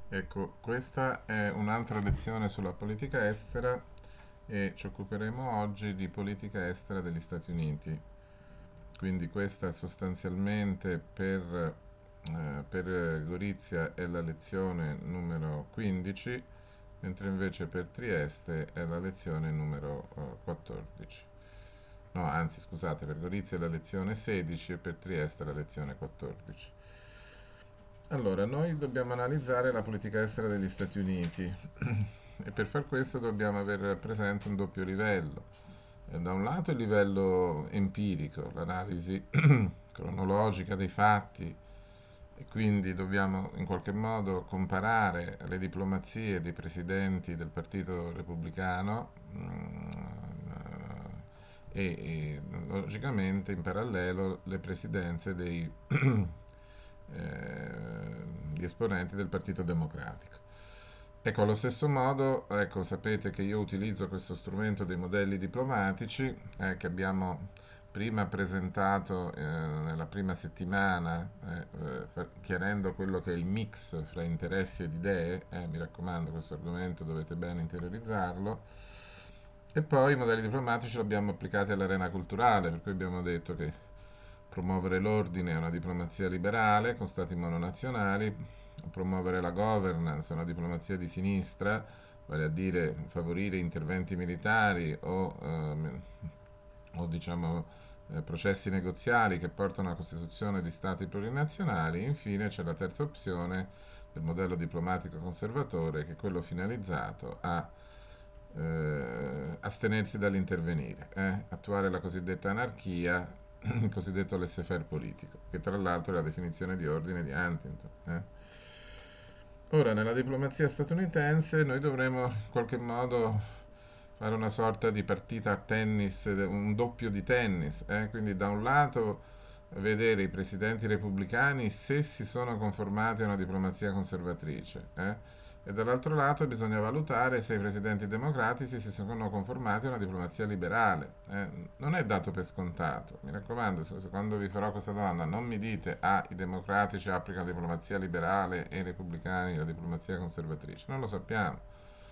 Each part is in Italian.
Ecco, questa è un'altra lezione sulla politica estera e ci occuperemo oggi di politica estera degli Stati Uniti. Quindi questa sostanzialmente per Gorizia è la lezione numero 15, mentre invece per Trieste è la lezione numero 14. No, anzi, scusate, per Gorizia è la lezione 16 e per Trieste è la lezione 14. Allora, noi dobbiamo analizzare la politica estera degli Stati Uniti e per far questo dobbiamo avere presente un doppio livello. Da un lato il livello empirico, l'analisi cronologica dei fatti, e quindi dobbiamo in qualche modo comparare le diplomazie dei presidenti del Partito Repubblicano e logicamente in parallelo le presidenze di esponenti del Partito Democratico. Ecco, allo stesso modo, ecco, sapete che io utilizzo questo strumento dei modelli diplomatici che abbiamo prima presentato nella prima settimana, chiarendo quello che è il mix fra interessi ed idee. Mi raccomando, questo argomento dovete bene interiorizzarlo. E poi i modelli diplomatici li abbiamo applicati all'arena culturale, per cui abbiamo detto che promuovere l'ordine è una diplomazia liberale con stati mononazionali, promuovere la governance è una diplomazia di sinistra, vale a dire favorire interventi militari o diciamo processi negoziali che portano alla costituzione di stati plurinazionali. Infine c'è la terza opzione del modello diplomatico conservatore, che è quello finalizzato a astenersi dall'intervenire, attuare la cosiddetta anarchia, il cosiddetto laissez-faire politico, che tra l'altro è la definizione di ordine di Huntington. Ora, nella diplomazia statunitense noi dovremo in qualche modo fare una sorta di partita a tennis, un doppio di tennis, quindi da un lato vedere i presidenti repubblicani se si sono conformati a una diplomazia conservatrice, e dall'altro lato bisogna valutare se i presidenti democratici si sono conformati a una diplomazia liberale. Non è dato per scontato. Mi raccomando, quando vi farò questa domanda, non mi dite i democratici applicano la diplomazia liberale e i repubblicani la diplomazia conservatrice. Non lo sappiamo.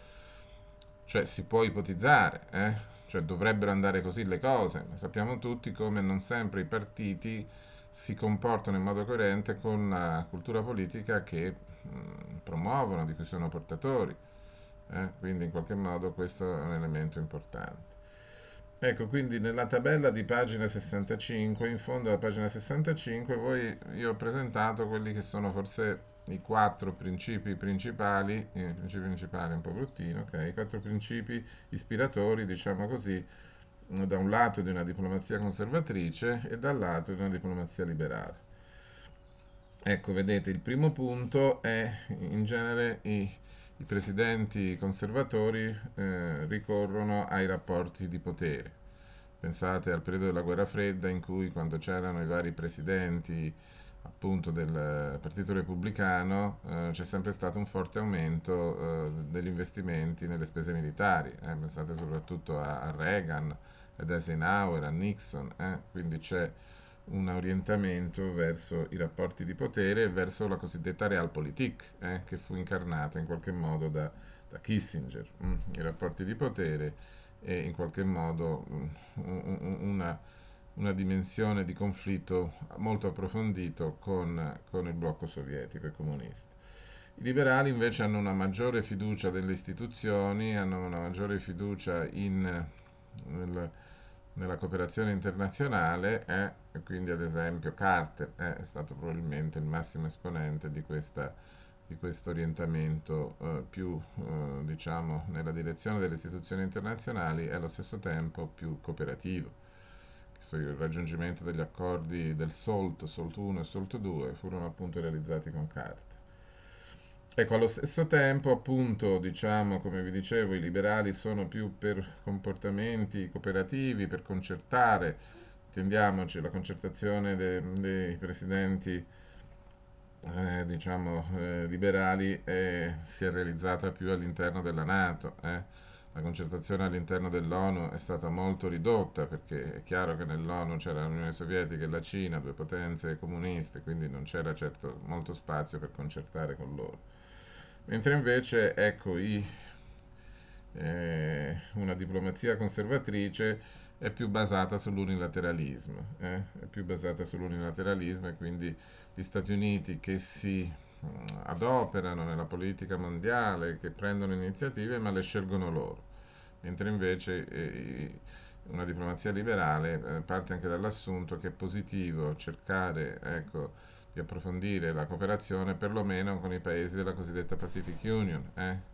Cioè si può ipotizzare, cioè dovrebbero andare così le cose, ma sappiamo tutti come non sempre i partiti si comportano in modo coerente con la cultura politica che promuovono, di cui sono portatori. Quindi in qualche modo questo è un elemento importante. Ecco, quindi nella tabella di pagina 65, in fondo alla pagina 65, io ho presentato quelli che sono forse i quattro principi principali è un po' bruttino, ok? I quattro principi ispiratori, diciamo così, da un lato di una diplomazia conservatrice e dal lato di una diplomazia liberale. Ecco, vedete, il primo punto è in genere i presidenti conservatori ricorrono ai rapporti di potere. Pensate al periodo della guerra fredda in cui quando c'erano i vari presidenti appunto del Partito Repubblicano c'è sempre stato un forte aumento degli investimenti nelle spese militari. Pensate soprattutto a Reagan, ad Eisenhower, a Nixon. Quindi c'è un orientamento verso i rapporti di potere e verso la cosiddetta Realpolitik, che fu incarnata in qualche modo da Kissinger. I rapporti di potere e in qualche modo una dimensione di conflitto molto approfondito con il blocco sovietico e comunista. I liberali invece hanno una maggiore fiducia delle istituzioni, hanno una maggiore fiducia nel, nella cooperazione internazionale e quindi ad esempio Carter è stato probabilmente il massimo esponente di questo orientamento più diciamo nella direzione delle istituzioni internazionali e allo stesso tempo più cooperativo. Il raggiungimento degli accordi del SALT 1 e SALT 2 furono appunto realizzati con Carter. Ecco, allo stesso tempo, appunto, diciamo, come vi dicevo, i liberali sono più per comportamenti cooperativi, per concertare, intendiamoci, la concertazione dei presidenti, diciamo, liberali si è realizzata più all'interno della Nato. La concertazione all'interno dell'ONU è stata molto ridotta perché è chiaro che nell'ONU c'era l'Unione Sovietica e la Cina, due potenze comuniste, quindi non c'era certo molto spazio per concertare con loro. Mentre invece, ecco, una diplomazia conservatrice è più basata sull'unilateralismo, è più basata sull'unilateralismo e quindi gli Stati Uniti che si adoperano nella politica mondiale, che prendono iniziative, ma le scelgono loro. Mentre invece una diplomazia liberale parte anche dall'assunto che è positivo cercare, ecco, di approfondire la cooperazione perlomeno con i paesi della cosiddetta Pacific Union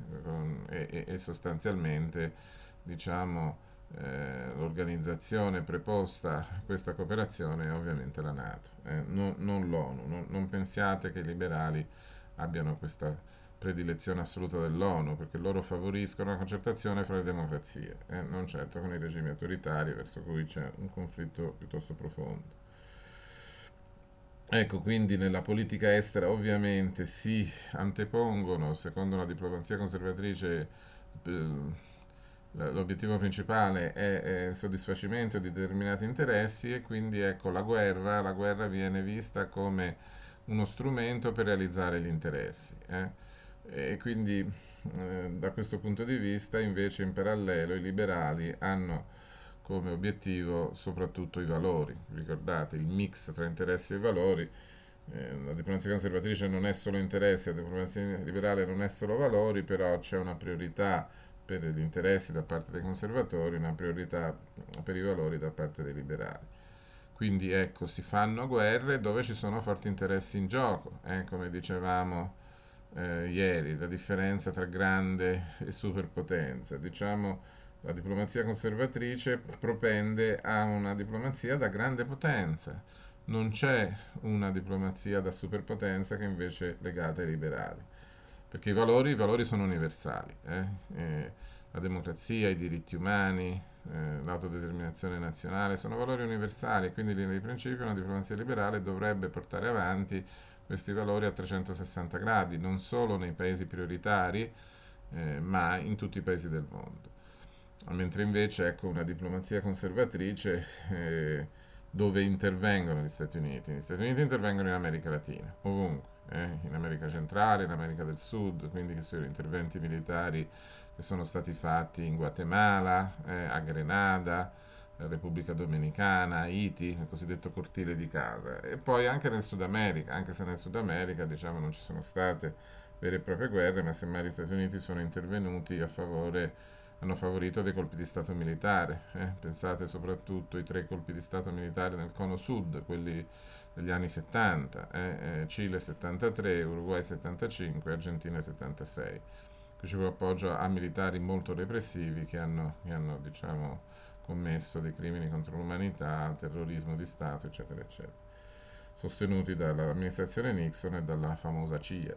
e sostanzialmente diciamo l'organizzazione preposta a questa cooperazione è ovviamente la Nato, non l'ONU. Non pensiate che i liberali abbiano questa predilezione assoluta dell'ONU, perché loro favoriscono la concertazione fra le democrazie, non certo con i regimi autoritari verso cui c'è un conflitto piuttosto profondo. Ecco, quindi nella politica estera ovviamente si antepongono, secondo una diplomazia conservatrice, eh, l'obiettivo principale è il soddisfacimento di determinati interessi e quindi ecco la guerra viene vista come uno strumento per realizzare gli interessi. E quindi da questo punto di vista invece in parallelo i liberali hanno come obiettivo soprattutto i valori. Ricordate il mix tra interessi e valori. La diplomazia conservatrice non è solo interessi, la diplomazia liberale non è solo valori, però c'è una priorità per gli interessi da parte dei conservatori, una priorità per i valori da parte dei liberali. Quindi ecco, si fanno guerre dove ci sono forti interessi in gioco, come dicevamo ieri, la differenza tra grande e superpotenza. Diciamo, la diplomazia conservatrice propende a una diplomazia da grande potenza. Non c'è una diplomazia da superpotenza che invece è legata ai liberali, perché i valori sono universali. La democrazia, i diritti umani, l'autodeterminazione nazionale sono valori universali, quindi in linea di principio una diplomazia liberale dovrebbe portare avanti questi valori a 360 gradi, non solo nei paesi prioritari, ma in tutti i paesi del mondo. Mentre invece ecco una diplomazia conservatrice dove intervengono gli Stati Uniti. Gli Stati Uniti intervengono in America Latina, ovunque, in America centrale, in America del Sud, quindi che sono interventi militari che sono stati fatti in Guatemala, a Grenada, Repubblica Dominicana, Haiti, il cosiddetto cortile di casa, e poi anche nel Sud America, anche se nel Sud America diciamo non ci sono state vere e proprie guerre, ma semmai gli Stati Uniti sono intervenuti a favore, hanno favorito dei colpi di Stato militare. Pensate soprattutto ai 3 colpi di Stato militare nel cono sud, quelli degli anni 70, Cile 73, Uruguay 75, Argentina 76. Qui ci fu appoggio a militari molto repressivi che hanno diciamo, commesso dei crimini contro l'umanità, terrorismo di Stato, eccetera, eccetera, sostenuti dall'amministrazione Nixon e dalla famosa CIA.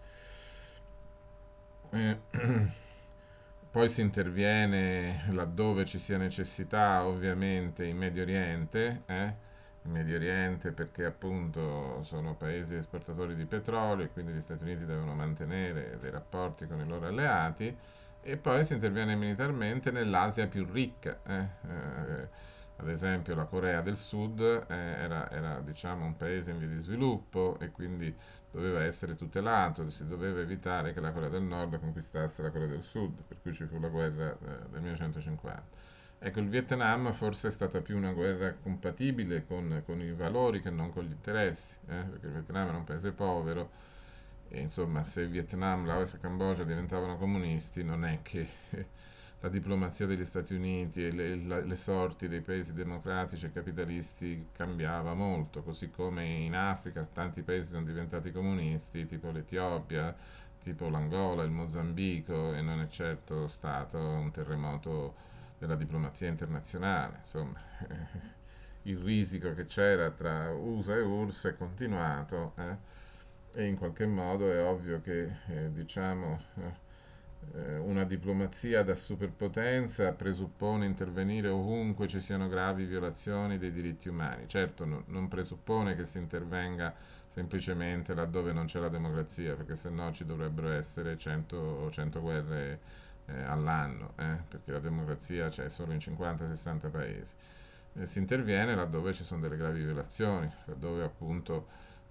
Eh, Poi si interviene laddove ci sia necessità, ovviamente in Medio Oriente, in Medio Oriente perché appunto sono paesi esportatori di petrolio e quindi gli Stati Uniti devono mantenere dei rapporti con i loro alleati e poi si interviene militarmente nell'Asia più ricca. Ad esempio la Corea del Sud era diciamo, un paese in via di sviluppo e quindi doveva essere tutelato, si doveva evitare che la Corea del Nord conquistasse la Corea del Sud, per cui ci fu la guerra del 1950. Ecco, il Vietnam forse è stata più una guerra compatibile con i valori che non con gli interessi, perché il Vietnam era un paese povero e insomma se il Vietnam, Laos e Cambogia diventavano comunisti non è che la diplomazia degli Stati Uniti e le sorti dei paesi democratici e capitalisti cambiava molto, così come in Africa tanti paesi sono diventati comunisti, tipo l'Etiopia, tipo l'Angola, il Mozambico, e non è certo stato un terremoto della diplomazia internazionale. Insomma, il risico che c'era tra USA e URSS è continuato e in qualche modo è ovvio che diciamo una diplomazia da superpotenza presuppone intervenire ovunque ci siano gravi violazioni dei diritti umani. Certo, non presuppone che si intervenga semplicemente laddove non c'è la democrazia, perché se no ci dovrebbero essere 100 guerre all'anno, perché la democrazia c'è solo in 50-60 paesi. Si interviene laddove ci sono delle gravi violazioni, laddove appunto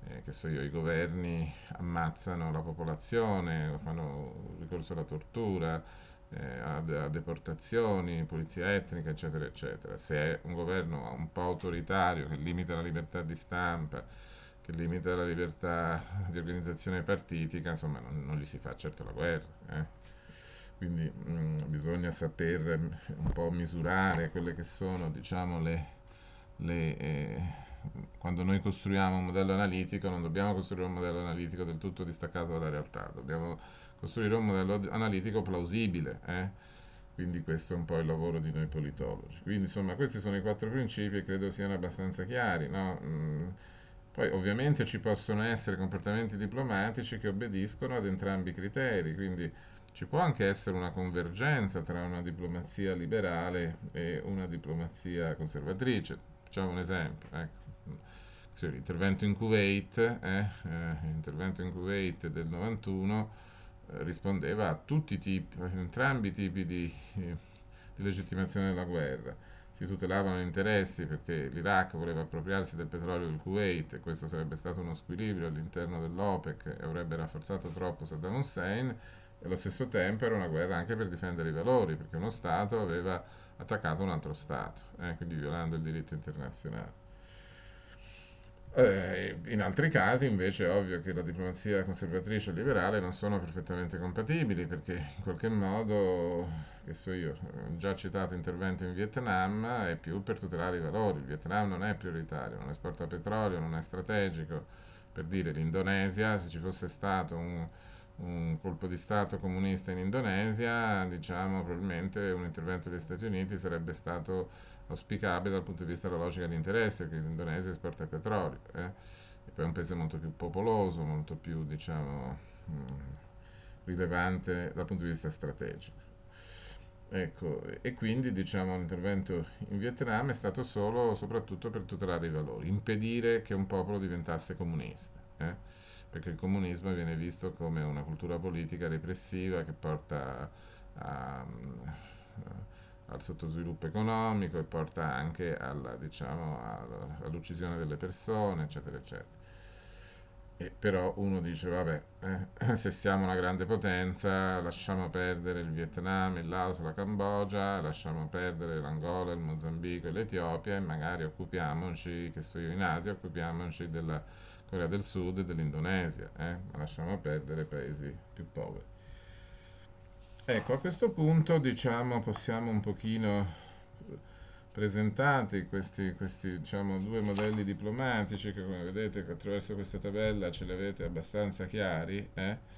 che so io, i governi ammazzano la popolazione, fanno ricorso alla tortura, a deportazioni, polizia etnica, eccetera, eccetera. Se è un governo un po' autoritario che limita la libertà di stampa, che limita la libertà di organizzazione partitica, insomma, non gli si fa certo la guerra. Quindi bisogna saper un po' misurare quelle che sono, diciamo, le, quando noi costruiamo un modello analitico, non dobbiamo costruire un modello analitico del tutto distaccato dalla realtà, dobbiamo costruire un modello analitico plausibile. Quindi questo è un po' il lavoro di noi politologi. Quindi insomma questi sono i 4 principi e credo siano abbastanza chiari, no? Poi ovviamente ci possono essere comportamenti diplomatici che obbediscono ad entrambi i criteri, quindi ci può anche essere una convergenza tra una diplomazia liberale e una diplomazia conservatrice. Facciamo un esempio, ecco. Sì, l'intervento in Kuwait del 91 rispondeva a tutti i tipi, a entrambi i tipi di legittimazione della guerra. Si tutelavano gli interessi perché l'Iraq voleva appropriarsi del petrolio del Kuwait e questo sarebbe stato uno squilibrio all'interno dell'OPEC e avrebbe rafforzato troppo Saddam Hussein, e allo stesso tempo era una guerra anche per difendere i valori, perché uno Stato aveva attaccato un altro Stato, quindi violando il diritto internazionale. In altri casi invece è ovvio che la diplomazia conservatrice e liberale non sono perfettamente compatibili perché in qualche modo, che so io, già citato intervento in Vietnam è più per tutelare i valori. Il Vietnam non è prioritario, non esporta petrolio, non è strategico. Per dire, l'Indonesia, se ci fosse stato un colpo di Stato comunista in Indonesia, diciamo, probabilmente un intervento degli Stati Uniti sarebbe stato auspicabile dal punto di vista della logica di interesse, perché l'Indonesia esporta petrolio, e poi è un paese molto più popoloso, molto più, diciamo, rilevante dal punto di vista strategico. Ecco, e quindi diciamo l'intervento in Vietnam è stato solo, soprattutto per tutelare i valori, impedire che un popolo diventasse comunista, perché il comunismo viene visto come una cultura politica repressiva che porta a, al sottosviluppo economico e porta anche diciamo, all'uccisione delle persone, eccetera, eccetera. E però uno dice, vabbè, se siamo una grande potenza, lasciamo perdere il Vietnam, il Laos, la Cambogia, lasciamo perdere l'Angola, il Mozambico e l'Etiopia e magari occupiamoci, che so io, in Asia, occupiamoci della Corea del Sud e dell'Indonesia, ma lasciamo perdere i paesi più poveri. Ecco, a questo punto, diciamo, possiamo un pochino presentati questi diciamo, due modelli diplomatici che come vedete attraverso questa tabella ce li avete abbastanza chiari,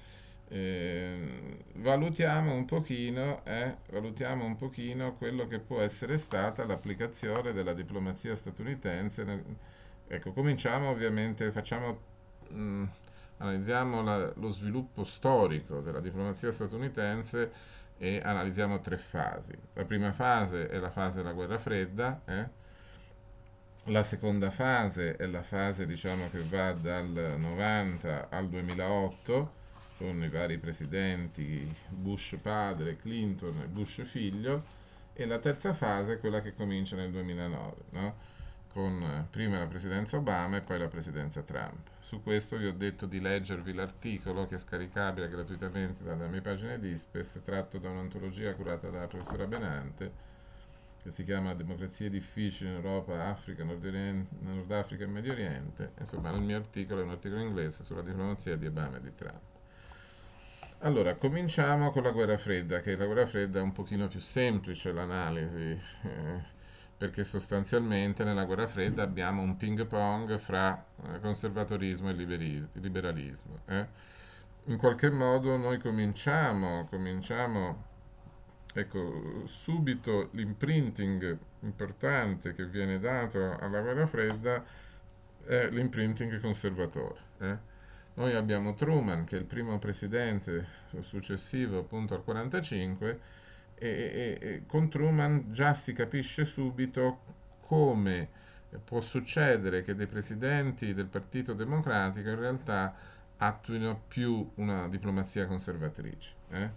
valutiamo un pochino quello che può essere stata l'applicazione della diplomazia statunitense. Ecco, cominciamo ovviamente, analizziamo lo sviluppo storico della diplomazia statunitense e analizziamo 3 fasi. La prima fase è la fase della guerra fredda, la seconda fase è la fase diciamo, che va dal 90 al 2008 con i vari presidenti Bush padre, Clinton e Bush figlio, e la terza fase è quella che comincia nel 2009, no? Con prima la presidenza Obama e poi la presidenza Trump. Su questo vi ho detto di leggervi l'articolo che è scaricabile gratuitamente dalle mie pagine di Ispes, tratto da un'antologia curata dalla professora Benante, che si chiama Democrazie difficili in Europa, Africa, Nord Africa e Medio Oriente. Insomma, il mio articolo è un articolo inglese sulla diplomazia di Obama e di Trump. Allora, cominciamo con la guerra fredda, che la guerra fredda è un pochino più semplice l'analisi, perché sostanzialmente nella guerra fredda abbiamo un ping pong fra conservatorismo e liberalismo. In qualche modo noi cominciamo, ecco, subito l'imprinting importante che viene dato alla guerra fredda è l'imprinting conservatore. Noi abbiamo Truman, che è il primo presidente successivo appunto al 45, e con Truman già si capisce subito come può succedere che dei presidenti del Partito Democratico in realtà attuino più una diplomazia conservatrice.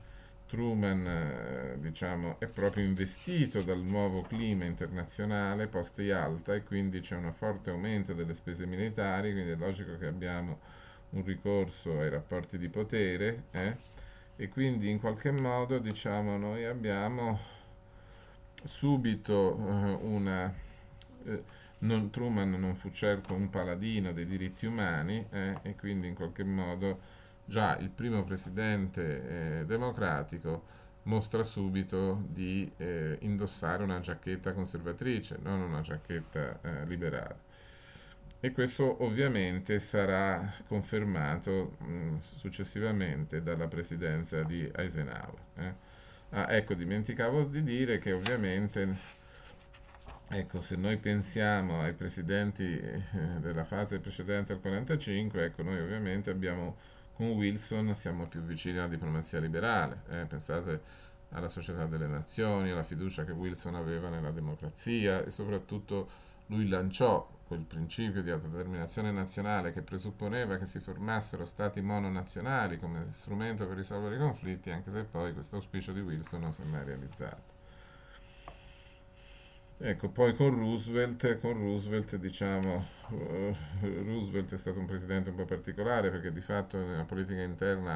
Truman, diciamo, è proprio investito dal nuovo clima internazionale post-Yalta e quindi c'è un forte aumento delle spese militari, quindi è logico che abbiamo un ricorso ai rapporti di potere, e quindi in qualche modo, diciamo, noi abbiamo subito Truman non fu certo un paladino dei diritti umani, e quindi in qualche modo già il primo presidente democratico mostra subito di indossare una giacchetta conservatrice, non una giacchetta liberale. E questo ovviamente sarà confermato successivamente dalla presidenza di Eisenhower. Ah, ecco, dimenticavo di dire che ovviamente, ecco, se noi pensiamo ai presidenti della fase precedente al 45, ecco, noi ovviamente abbiamo con Wilson siamo più vicini alla diplomazia liberale. Pensate alla Società delle Nazioni, alla fiducia che Wilson aveva nella democrazia e soprattutto lui lanciò quel principio di autodeterminazione nazionale che presupponeva che si formassero stati mononazionali come strumento per risolvere i conflitti, anche se poi questo auspicio di Wilson non si è mai realizzato. Ecco, poi con Roosevelt, diciamo, Roosevelt è stato un presidente un po' particolare perché di fatto nella politica interna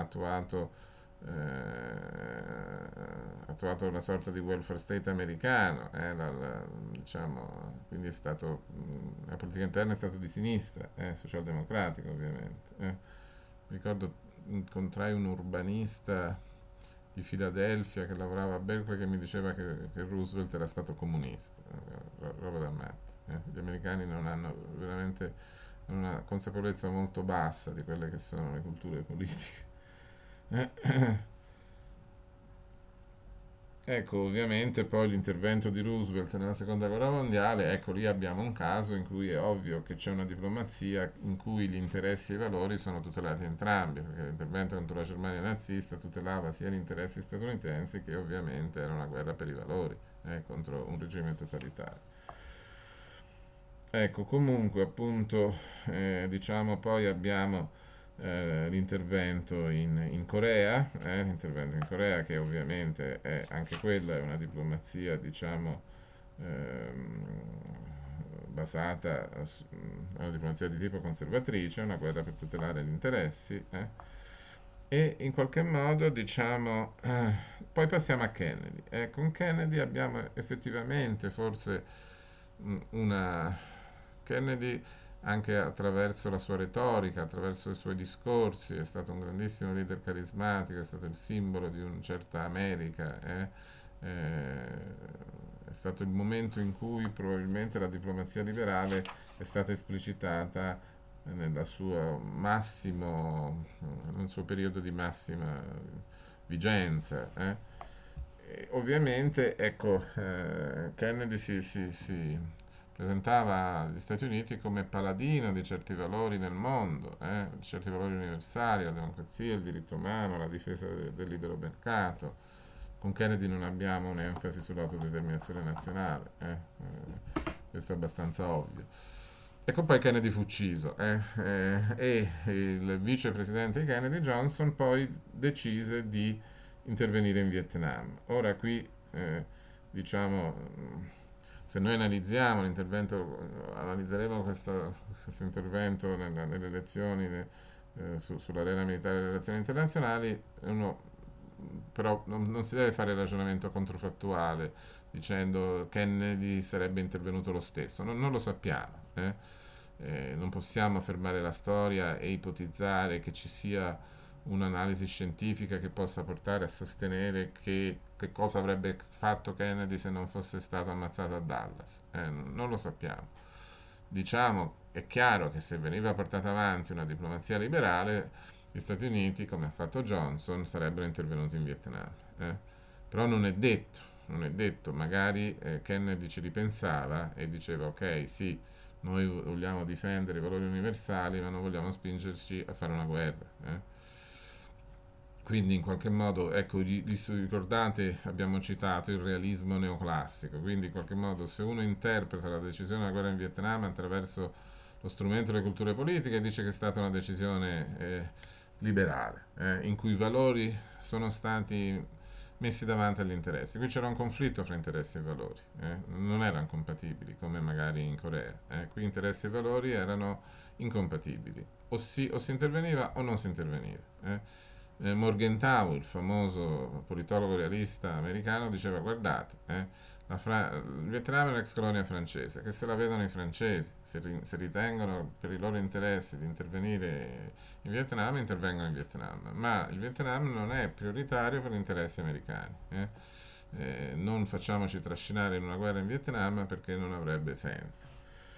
ha attuato una sorta di welfare state americano, diciamo, quindi la politica interna è stata di sinistra, socialdemocratica ovviamente. Ricordo incontrai un urbanista di Filadelfia che lavorava a Berkeley che mi diceva che Roosevelt era stato comunista, roba da matti. Gli americani non hanno veramente una consapevolezza molto bassa di quelle che sono le culture politiche. Ecco, ovviamente poi l'intervento di Roosevelt nella seconda guerra mondiale, ecco lì abbiamo un caso in cui è ovvio che c'è una diplomazia in cui gli interessi e i valori sono tutelati entrambi, perché l'intervento contro la Germania nazista tutelava sia gli interessi statunitensi che ovviamente era una guerra per i valori, contro un regime totalitario. Ecco, comunque appunto, diciamo poi abbiamo l'intervento in Corea, l'intervento in Corea che ovviamente è anche quella è una diplomazia, diciamo, ehm, basata è una diplomazia di tipo conservatrice, una guerra per tutelare gli interessi, e in qualche modo, diciamo, poi passiamo a Kennedy. Con Kennedy abbiamo effettivamente forse una Kennedy anche attraverso la sua retorica, attraverso i suoi discorsi, è stato un grandissimo leader carismatico, è stato il simbolo di una certa America, è stato il momento in cui probabilmente la diplomazia liberale è stata esplicitata nel suo periodo di massima vigenza. E ovviamente, ecco, Kennedy si presentava agli Stati Uniti come paladino di certi valori nel mondo, di certi valori universali, la democrazia, il diritto umano, la difesa del libero mercato. Con Kennedy non abbiamo un'enfasi sull'autodeterminazione nazionale, questo è abbastanza ovvio. Ecco, poi Kennedy fu ucciso, e il vicepresidente Kennedy, Johnson, poi decise di intervenire in Vietnam. Ora qui, diciamo, se noi analizzeremo questo intervento nelle elezioni, sull'arena militare delle relazioni internazionali, uno però non si deve fare il ragionamento controfattuale dicendo Kennedy sarebbe intervenuto lo stesso, non lo sappiamo. Non possiamo fermare la storia e ipotizzare che ci sia un'analisi scientifica che possa portare a sostenere che cosa avrebbe fatto Kennedy se non fosse stato ammazzato a Dallas. Non lo sappiamo. Diciamo, è chiaro che se veniva portata avanti una diplomazia liberale, gli Stati Uniti, come ha fatto Johnson, sarebbero intervenuti in Vietnam. Però non è detto, magari Kennedy ci ripensava e diceva ok, sì, noi vogliamo difendere i valori universali, ma non vogliamo spingerci a fare una guerra. Quindi in qualche modo, ecco, ricordate, abbiamo citato il realismo neoclassico, quindi in qualche modo se uno interpreta la decisione della guerra in Vietnam attraverso lo strumento delle culture politiche, dice che è stata una decisione liberale, in cui i valori sono stati messi davanti agli interessi. Qui c'era un conflitto fra interessi e valori, non erano compatibili come magari in Corea. Qui interessi e valori erano incompatibili, o si interveniva o non si interveniva. Morgenthau, il famoso politologo realista americano, diceva: guardate, il Vietnam è un'ex colonia francese, che se la vedono i francesi, se ritengono per i loro interessi di intervenire in Vietnam, intervengono in Vietnam, ma il Vietnam non è prioritario per gli interessi americani. Non facciamoci trascinare in una guerra in Vietnam perché non avrebbe senso.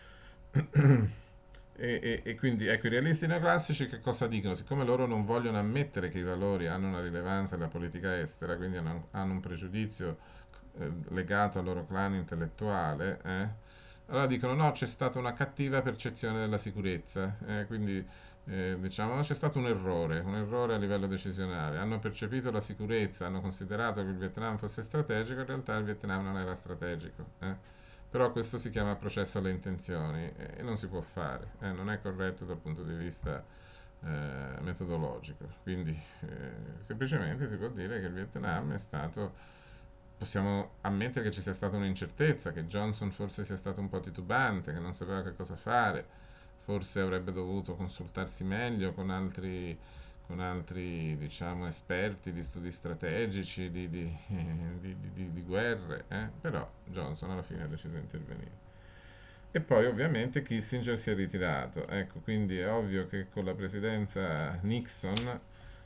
E quindi ecco, i realisti neoclassici che cosa dicono? Siccome loro non vogliono ammettere che i valori hanno una rilevanza nella politica estera, quindi hanno un pregiudizio legato al loro clan intellettuale, allora dicono no, c'è stata una cattiva percezione della sicurezza, quindi diciamo no, c'è stato un errore a livello decisionale, hanno percepito la sicurezza, hanno considerato che il Vietnam fosse strategico, in realtà il Vietnam non era strategico. Però questo si chiama processo alle intenzioni e non si può fare, non è corretto dal punto di vista metodologico. Quindi semplicemente si può dire che il Vietnam è stato, possiamo ammettere che ci sia stata un'incertezza, che Johnson forse sia stato un po' titubante, che non sapeva che cosa fare, forse avrebbe dovuto consultarsi meglio con altri diciamo, esperti di studi strategici, di guerre, però Johnson alla fine ha deciso di intervenire. E poi ovviamente Kissinger si è ritirato, ecco, quindi è ovvio che con la presidenza Nixon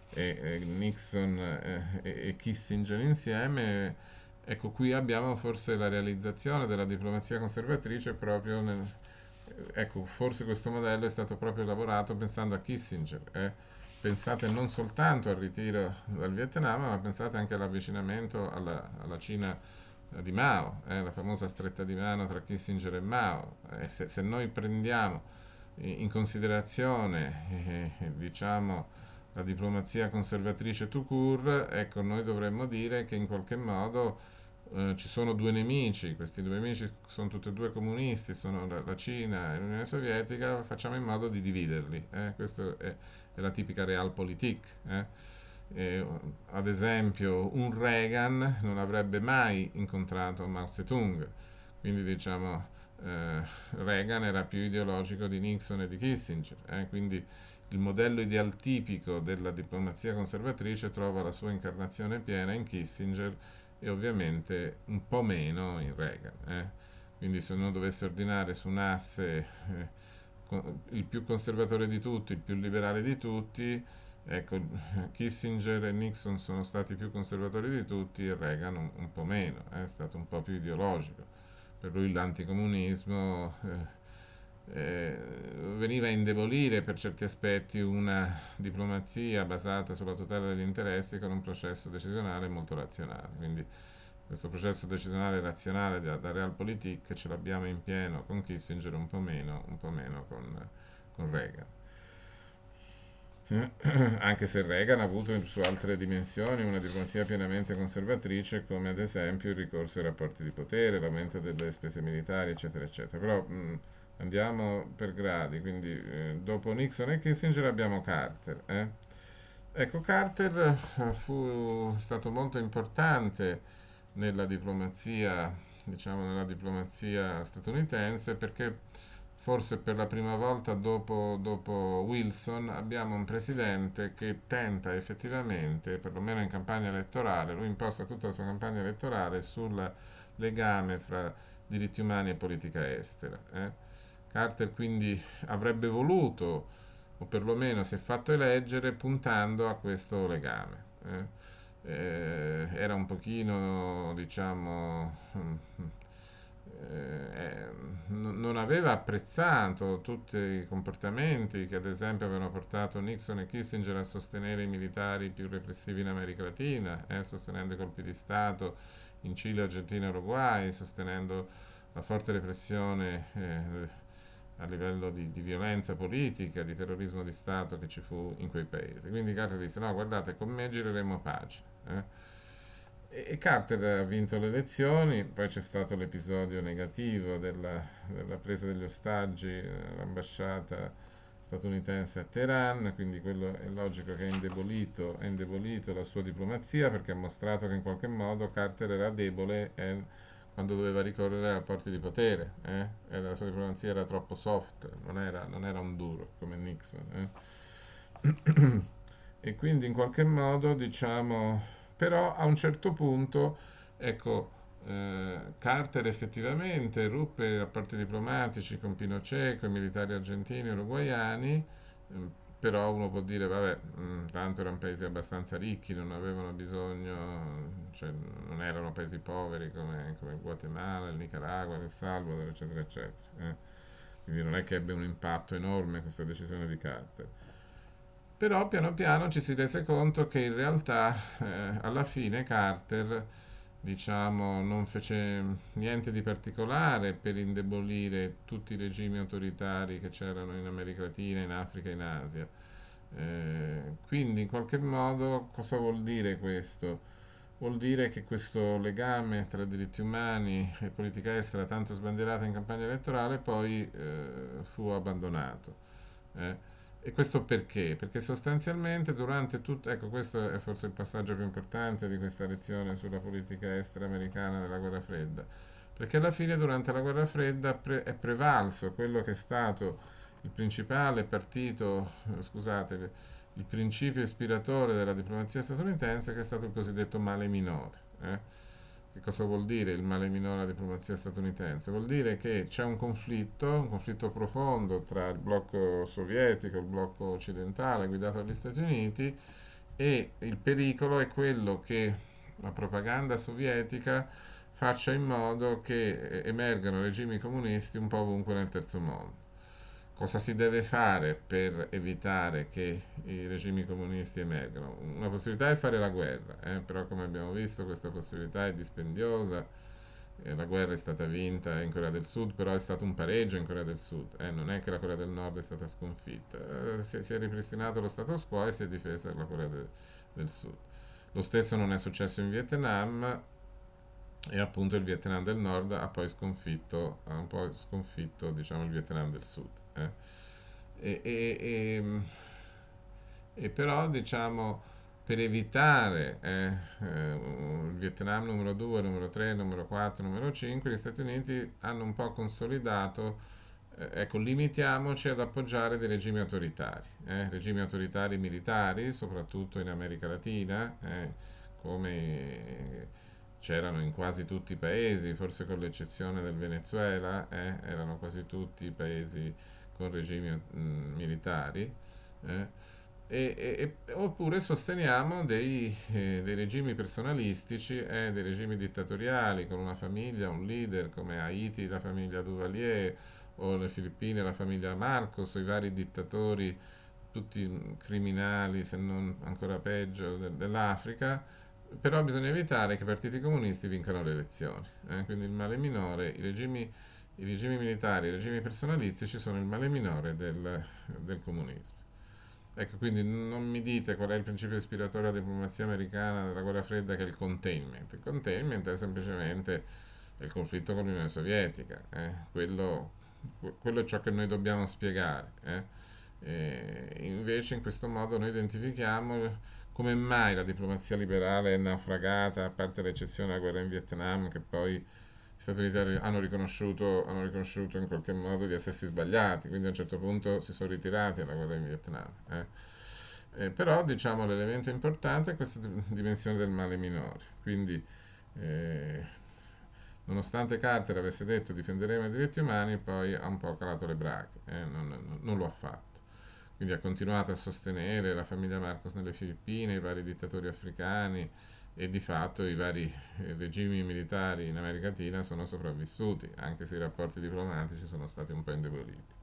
e Kissinger insieme, ecco, qui abbiamo forse la realizzazione della diplomazia conservatrice proprio ecco, forse questo modello è stato proprio elaborato pensando a Kissinger. Pensate non soltanto al ritiro dal Vietnam, ma pensate anche all'avvicinamento alla Cina di Mao, la famosa stretta di mano tra Kissinger e Mao. Se noi prendiamo in considerazione, diciamo, la diplomazia conservatrice tout court, ecco, noi dovremmo dire che in qualche modo ci sono due nemici, questi due nemici sono tutti e due comunisti, sono la Cina e l'Unione Sovietica, facciamo in modo di dividerli. Questa è la tipica realpolitik. Ad esempio, un Reagan non avrebbe mai incontrato Mao Zedong, quindi diciamo Reagan era più ideologico di Nixon e di Kissinger, quindi il modello idealtipico della diplomazia conservatrice trova la sua incarnazione piena in Kissinger e ovviamente un po' meno in Reagan. Quindi se uno dovesse ordinare su un asse il più conservatore di tutti, il più liberale di tutti, ecco, Kissinger e Nixon sono stati più conservatori di tutti e Reagan un po' meno, è stato un po' più ideologico. Per lui l'anticomunismo veniva a indebolire per certi aspetti una diplomazia basata sulla tutela degli interessi con un processo decisionale molto razionale. Quindi questo processo decisionale razionale da realpolitik ce l'abbiamo in pieno con Kissinger, un po' meno con Reagan. Anche se Reagan ha avuto su altre dimensioni una diplomazia pienamente conservatrice, come ad esempio il ricorso ai rapporti di potere, l'aumento delle spese militari, eccetera, eccetera. Però andiamo per gradi, quindi dopo Nixon e Kissinger abbiamo Carter. Ecco, Carter fu stato molto importante nella diplomazia, diciamo nella diplomazia statunitense, perché forse per la prima volta dopo Wilson abbiamo un presidente che tenta effettivamente, perlomeno in campagna elettorale, lui imposta tutta la sua campagna elettorale sul legame fra diritti umani e politica estera. Carter quindi avrebbe voluto, o perlomeno si è fatto eleggere puntando a questo legame. Era un pochino, diciamo, non aveva apprezzato tutti i comportamenti che ad esempio avevano portato Nixon e Kissinger a sostenere i militari più repressivi in America Latina, sostenendo i colpi di Stato in Cile, Argentina e Uruguay, sostenendo la forte repressione a livello di violenza politica, di terrorismo di Stato che ci fu in quei paesi. Quindi Carter disse: no, guardate, con me gireremo pace. E Carter ha vinto le elezioni, poi c'è stato l'episodio negativo della presa degli ostaggi, l'ambasciata statunitense a Teheran, quindi quello è logico che ha indebolito la sua diplomazia perché ha mostrato che in qualche modo Carter era debole quando doveva ricorrere ai rapporti di potere. La sua diplomazia era troppo soft, non era un duro come Nixon. E quindi in qualche modo, diciamo, però a un certo punto, ecco, Carter effettivamente ruppe i rapporti diplomatici con Pinochet, con i militari argentini e uruguaiani, però uno può dire, vabbè, tanto erano paesi abbastanza ricchi, non avevano bisogno, cioè non erano paesi poveri come il Guatemala, il Nicaragua, il Salvador, eccetera, eccetera. Quindi non è che ebbe un impatto enorme questa decisione di Carter. Però piano piano ci si rese conto che in realtà alla fine Carter, diciamo, non fece niente di particolare per indebolire tutti i regimi autoritari che c'erano in America Latina, in Africa e in Asia. Quindi in qualche modo cosa vuol dire questo? Vuol dire che questo legame tra diritti umani e politica estera, tanto sbandierata in campagna elettorale, poi fu abbandonato. Eh. E questo perché? Perché sostanzialmente durante tutto, ecco questo è forse il passaggio più importante di questa lezione sulla politica estera americana della guerra fredda, perché alla fine durante la guerra fredda è prevalso quello che è stato il principale partito, scusate, il principio ispiratore della diplomazia statunitense, che è stato il cosiddetto male minore. Che cosa vuol dire il male minore della diplomazia statunitense? Vuol dire che c'è un conflitto profondo tra il blocco sovietico e il blocco occidentale guidato dagli Stati Uniti, e il pericolo è quello che la propaganda sovietica faccia in modo che emergano regimi comunisti un po' ovunque nel terzo mondo. Cosa si deve fare per evitare che i regimi comunisti emergano? Una possibilità è fare la guerra, però come abbiamo visto questa possibilità è dispendiosa. La guerra è stata vinta in Corea del Sud, però è stato un pareggio in Corea del Sud, non è che la Corea del Nord è stata sconfitta. Si è ripristinato lo status quo e si è difesa la Corea del Sud. Lo stesso non è successo in Vietnam, e appunto il Vietnam del Nord ha un po' sconfitto, diciamo, il Vietnam del Sud. E, e- e- e però, diciamo, per evitare il Vietnam numero 2, numero 3, numero 4, numero 5, gli Stati Uniti hanno un po' consolidato, ecco, limitiamoci ad appoggiare dei regimi autoritari militari, soprattutto in America Latina, come c'erano in quasi tutti i paesi, forse con l'eccezione del Venezuela, erano quasi tutti i paesi con regimi militari. eh. Oppure sosteniamo dei regimi personalistici, dei regimi dittatoriali con una famiglia, un leader, come Haiti la famiglia Duvalier, o le Filippine la famiglia Marcos, o i vari dittatori, tutti criminali, se non ancora peggio, dell'Africa. Però bisogna evitare che i partiti comunisti vincano le elezioni. Quindi il male minore, i regimi militari, i regimi personalistici sono il male minore del comunismo. Ecco, quindi non mi dite qual è il principio ispiratore della diplomazia americana della guerra fredda, che è il containment. Il containment è semplicemente il conflitto con l'Unione Sovietica. Quello è ciò che noi dobbiamo spiegare. E invece in questo modo noi identifichiamo come mai la diplomazia liberale è naufragata, a parte l'eccezione della guerra in Vietnam, che poi gli Stati Uniti hanno riconosciuto in qualche modo di essersi sbagliati, quindi a un certo punto si sono ritirati dalla guerra in Vietnam. Però diciamo l'elemento importante è questa dimensione del male minore. Quindi eh, nonostante Carter avesse detto difenderemo i diritti umani, poi ha un po' calato le brache, non lo ha fatto. Quindi ha continuato a sostenere la famiglia Marcos nelle Filippine, i vari dittatori africani, e di fatto i vari regimi militari in America Latina sono sopravvissuti, anche se i rapporti diplomatici sono stati un po' indeboliti.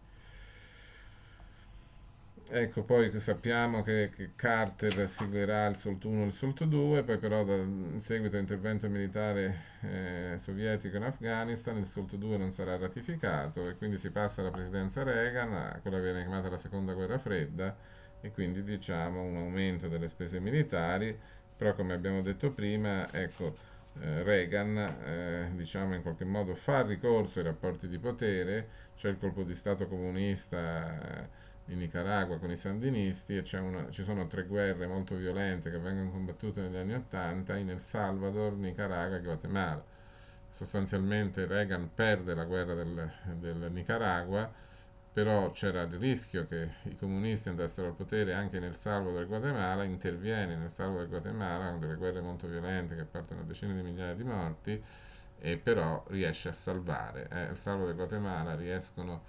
Ecco, poi sappiamo che Carter siglerà il SOLT 1 e il SOLT 2, poi però in seguito all'intervento militare sovietico in Afghanistan il SOLT 2 non sarà ratificato, e quindi si passa alla presidenza Reagan, a quella che viene chiamata la seconda guerra fredda, e quindi diciamo un aumento delle spese militari. Però come abbiamo detto prima, ecco, Reagan diciamo in qualche modo fa ricorso ai rapporti di potere, c'è il colpo di Stato comunista in Nicaragua con i sandinisti e ci sono tre guerre molto violente che vengono combattute negli anni 80 in El Salvador, Nicaragua e Guatemala. Sostanzialmente Reagan perde la guerra del Nicaragua, però c'era il rischio che i comunisti andassero al potere anche nel Salvador e Guatemala, interviene nel Salvador e Guatemala con delle guerre molto violente che portano a decine di migliaia di morti, e però riesce a salvare. Il Salvador e Guatemala riescono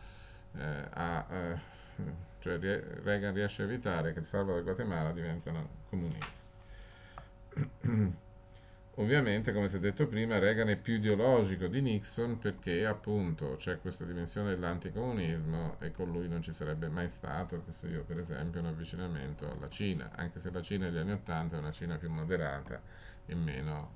cioè Reagan riesce a evitare che il Salvador e Guatemala diventano comunisti. Ovviamente, come si è detto prima, Reagan è più ideologico di Nixon perché appunto c'è questa dimensione dell'anticomunismo e con lui non ci sarebbe mai stato, che so io, per esempio, un avvicinamento alla Cina, anche se la Cina degli anni Ottanta è una Cina più moderata e meno...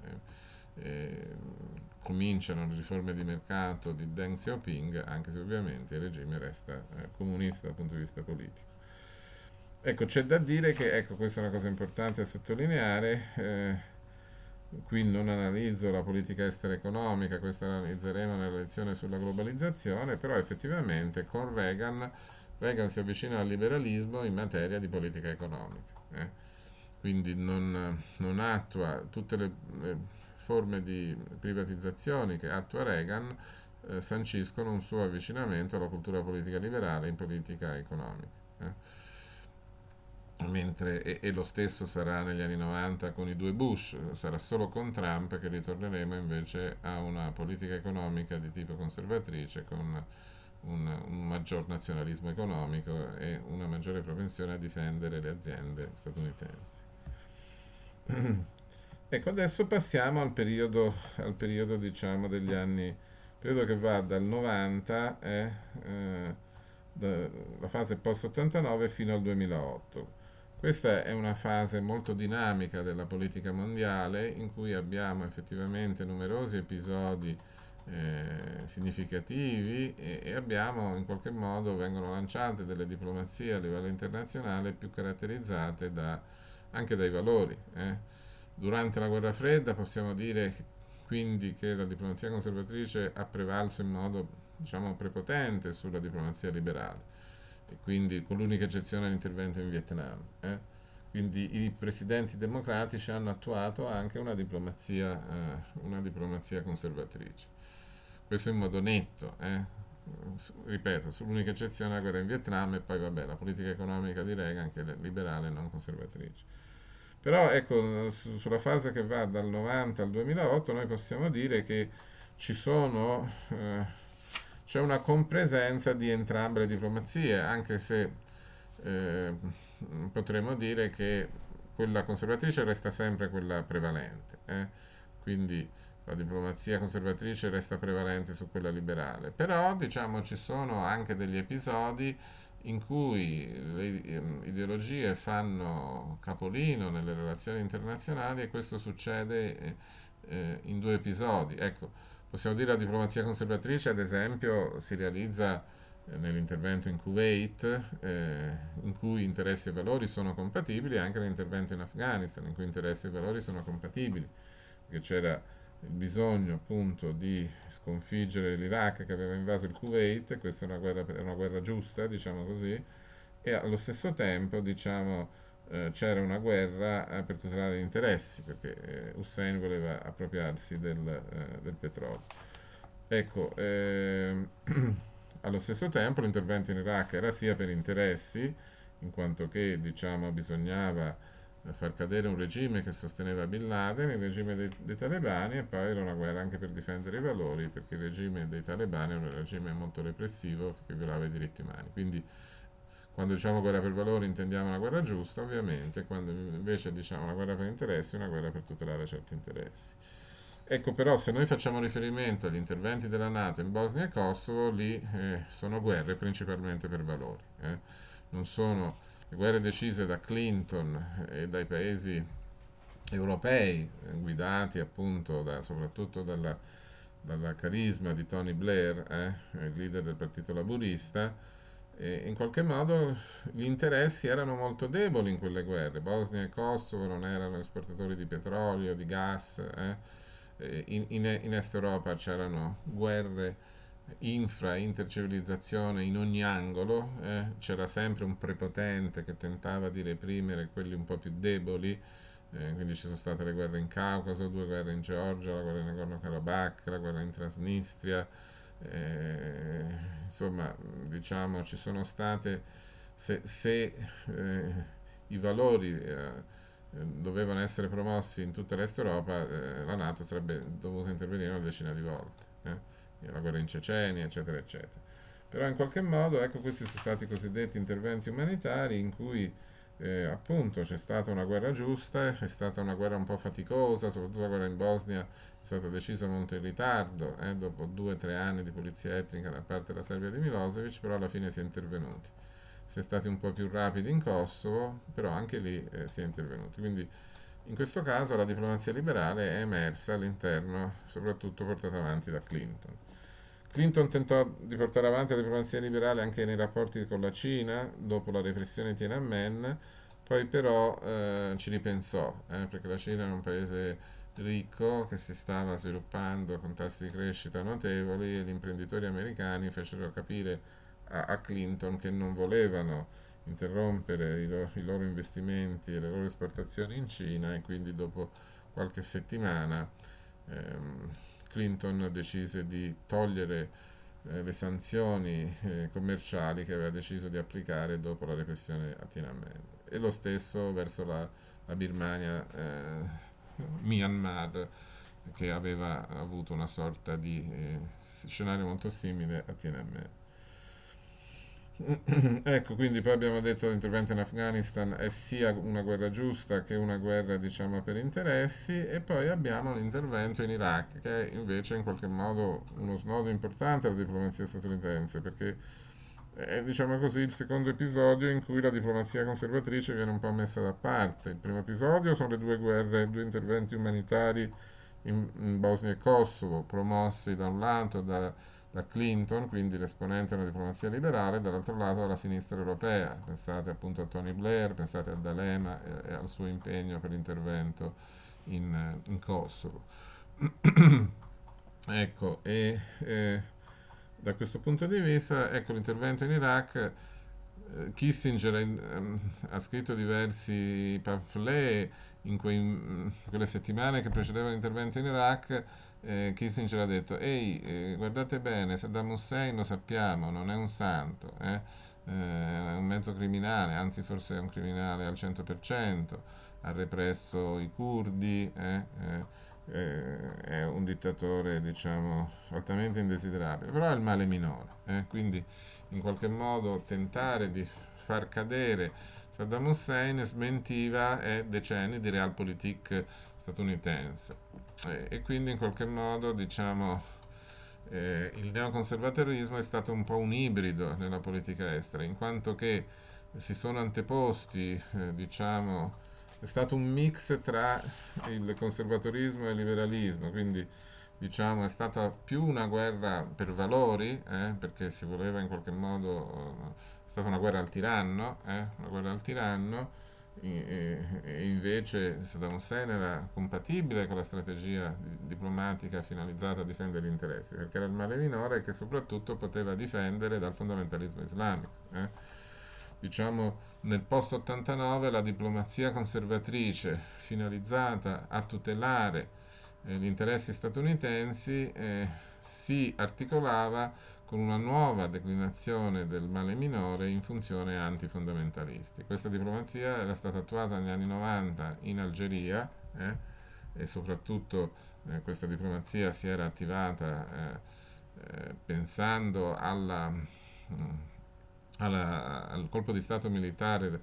cominciano le riforme di mercato di Deng Xiaoping, anche se ovviamente il regime resta comunista dal punto di vista politico. Ecco, c'è da dire che, ecco, questa è una cosa importante da sottolineare, qui non analizzo la politica estera economica, questa la analizzeremo nella lezione sulla globalizzazione, però effettivamente con Reagan si avvicina al liberalismo in materia di politica economica. Quindi non attua tutte le forme di privatizzazioni che attua Reagan, sanciscono un suo avvicinamento alla cultura politica liberale in politica economica. E lo stesso sarà negli anni 90 con i due Bush, sarà solo con Trump che ritorneremo invece a una politica economica di tipo conservatrice con un maggior nazionalismo economico e una maggiore propensione a difendere le aziende statunitensi. Ecco, adesso passiamo al periodo diciamo degli anni, periodo che va dal 90, la fase post-89 fino al 2008. Questa è una fase molto dinamica della politica mondiale in cui abbiamo effettivamente numerosi episodi significativi e abbiamo in qualche modo vengono lanciate delle diplomazie a livello internazionale più caratterizzate anche dai valori. Durante la guerra fredda possiamo dire quindi che la diplomazia conservatrice ha prevalso in modo diciamo prepotente sulla diplomazia liberale e quindi con l'unica eccezione dell'intervento in Vietnam. Quindi i presidenti democratici hanno attuato anche una diplomazia conservatrice. Questo in modo netto, ripeto, sull'unica eccezione la guerra in Vietnam e poi vabbè la politica economica di Reagan che è liberale e non conservatrice. Però ecco, sulla fase che va dal 90 al 2008 noi possiamo dire che c'è una compresenza di entrambe le diplomazie, anche se eh, potremmo dire che quella conservatrice resta sempre quella prevalente. Quindi la diplomazia conservatrice resta prevalente su quella liberale. Però diciamo ci sono anche degli episodi in cui le ideologie fanno capolino nelle relazioni internazionali e questo succede in due episodi. Ecco, possiamo dire la diplomazia conservatrice, ad esempio, si realizza nell'intervento in Kuwait, in cui interessi e valori sono compatibili, e anche nell'intervento in Afghanistan, in cui interessi e valori sono compatibili, perché c'era il bisogno appunto di sconfiggere l'Iraq che aveva invaso il Kuwait, questa è una guerra giusta, diciamo così, e allo stesso tempo, diciamo, c'era una guerra per tutelare gli interessi, perché Hussein voleva appropriarsi del petrolio. Ecco, allo stesso tempo l'intervento in Iraq era sia per interessi, in quanto che, diciamo, bisognava far cadere un regime che sosteneva Bin Laden, il regime dei talebani, e poi era una guerra anche per difendere i valori, perché il regime dei talebani è un regime molto repressivo che violava i diritti umani. Quindi quando diciamo guerra per valori intendiamo una guerra giusta, ovviamente, quando invece diciamo una guerra per interessi, una guerra per tutelare certi interessi. Ecco, però se noi facciamo riferimento agli interventi della NATO in Bosnia e Kosovo, lì sono guerre principalmente per valori. Non sono le guerre decise da Clinton e dai paesi europei, guidati appunto soprattutto dal carisma di Tony Blair, il leader del Partito Laburista, e in qualche modo gli interessi erano molto deboli in quelle guerre. Bosnia e Kosovo non erano esportatori di petrolio, di gas. In Est Europa c'erano guerre intercivilizzazione in ogni angolo, c'era sempre un prepotente che tentava di reprimere quelli un po' più deboli, quindi ci sono state le guerre in Caucaso, 2 guerre in Georgia, la guerra in Nagorno-Karabakh, la guerra in Transnistria, eh, insomma, diciamo, ci sono state, se i valori dovevano essere promossi in tutta l'Est Europa, la Nato sarebbe dovuta intervenire una decina di volte, la guerra in Cecenia, eccetera, eccetera. Però in qualche modo, ecco, questi sono stati i cosiddetti interventi umanitari in cui appunto c'è stata una guerra giusta, è stata una guerra un po' faticosa, soprattutto la guerra in Bosnia è stata decisa molto in ritardo, dopo 2 o 3 anni di pulizia etnica da parte della Serbia di Milosevic, però alla fine si è intervenuti. Si è stati un po' più rapidi in Kosovo, però anche lì si è intervenuti. Quindi in questo caso la diplomazia liberale è emersa all'interno, soprattutto portata avanti da Clinton. Clinton tentò di portare avanti la diplomazia liberale anche nei rapporti con la Cina dopo la repressione di Tiananmen, poi però ci ripensò, perché la Cina era un paese ricco che si stava sviluppando con tassi di crescita notevoli e gli imprenditori americani fecero capire a Clinton che non volevano interrompere i loro investimenti e le loro esportazioni in Cina, e quindi dopo qualche settimana ehm, Clinton decise di togliere le sanzioni commerciali che aveva deciso di applicare dopo la repressione a Tiananmen, e lo stesso verso la Birmania, Myanmar, che aveva avuto una sorta di scenario molto simile a Tiananmen. Ecco, quindi poi abbiamo detto che l'intervento in Afghanistan è sia una guerra giusta che una guerra, diciamo, per interessi, e poi abbiamo l'intervento in Iraq, che è invece in qualche modo uno snodo importante della diplomazia statunitense, perché è, diciamo così, il secondo episodio in cui la diplomazia conservatrice viene un po' messa da parte. Il primo episodio sono le 2 guerre, 2 interventi umanitari in Bosnia e Kosovo, promossi da un lato da Clinton, quindi l'esponente della diplomazia liberale, dall'altro lato dalla sinistra europea. Pensate appunto a Tony Blair, pensate a D'Alema e al suo impegno per l'intervento in Kosovo. Ecco, da questo punto di vista, ecco, l'intervento in Iraq, Kissinger ha scritto diversi pamphlet quelle settimane che precedevano l'intervento in Iraq. Kissinger ha detto: ehi, guardate bene, Saddam Hussein lo sappiamo, non è un santo, è un mezzo criminale, anzi forse è un criminale al 100%, ha represso i curdi, è un dittatore, diciamo, altamente indesiderabile, però è il male minore, quindi in qualche modo tentare di far cadere Saddam Hussein smentiva decenni di realpolitik statunitense, e quindi in qualche modo, diciamo, il neoconservatorismo è stato un po' un ibrido nella politica estera, in quanto che si sono anteposti, diciamo, è stato un mix tra il conservatorismo e il liberalismo, quindi diciamo è stata più una guerra per valori, perché si voleva in qualche modo, è stata una guerra al tiranno, una guerra al tiranno, e invece Saddam Hussein era compatibile con la strategia diplomatica finalizzata a difendere gli interessi, perché era il male minore che soprattutto poteva difendere dal fondamentalismo islamico. Diciamo, nel post-89 la diplomazia conservatrice finalizzata a tutelare gli interessi statunitensi si articolava con una nuova declinazione del male minore in funzione antifondamentalisti. Questa diplomazia era stata attuata negli anni 90 in Algeria, e soprattutto questa diplomazia si era attivata pensando al colpo di Stato militare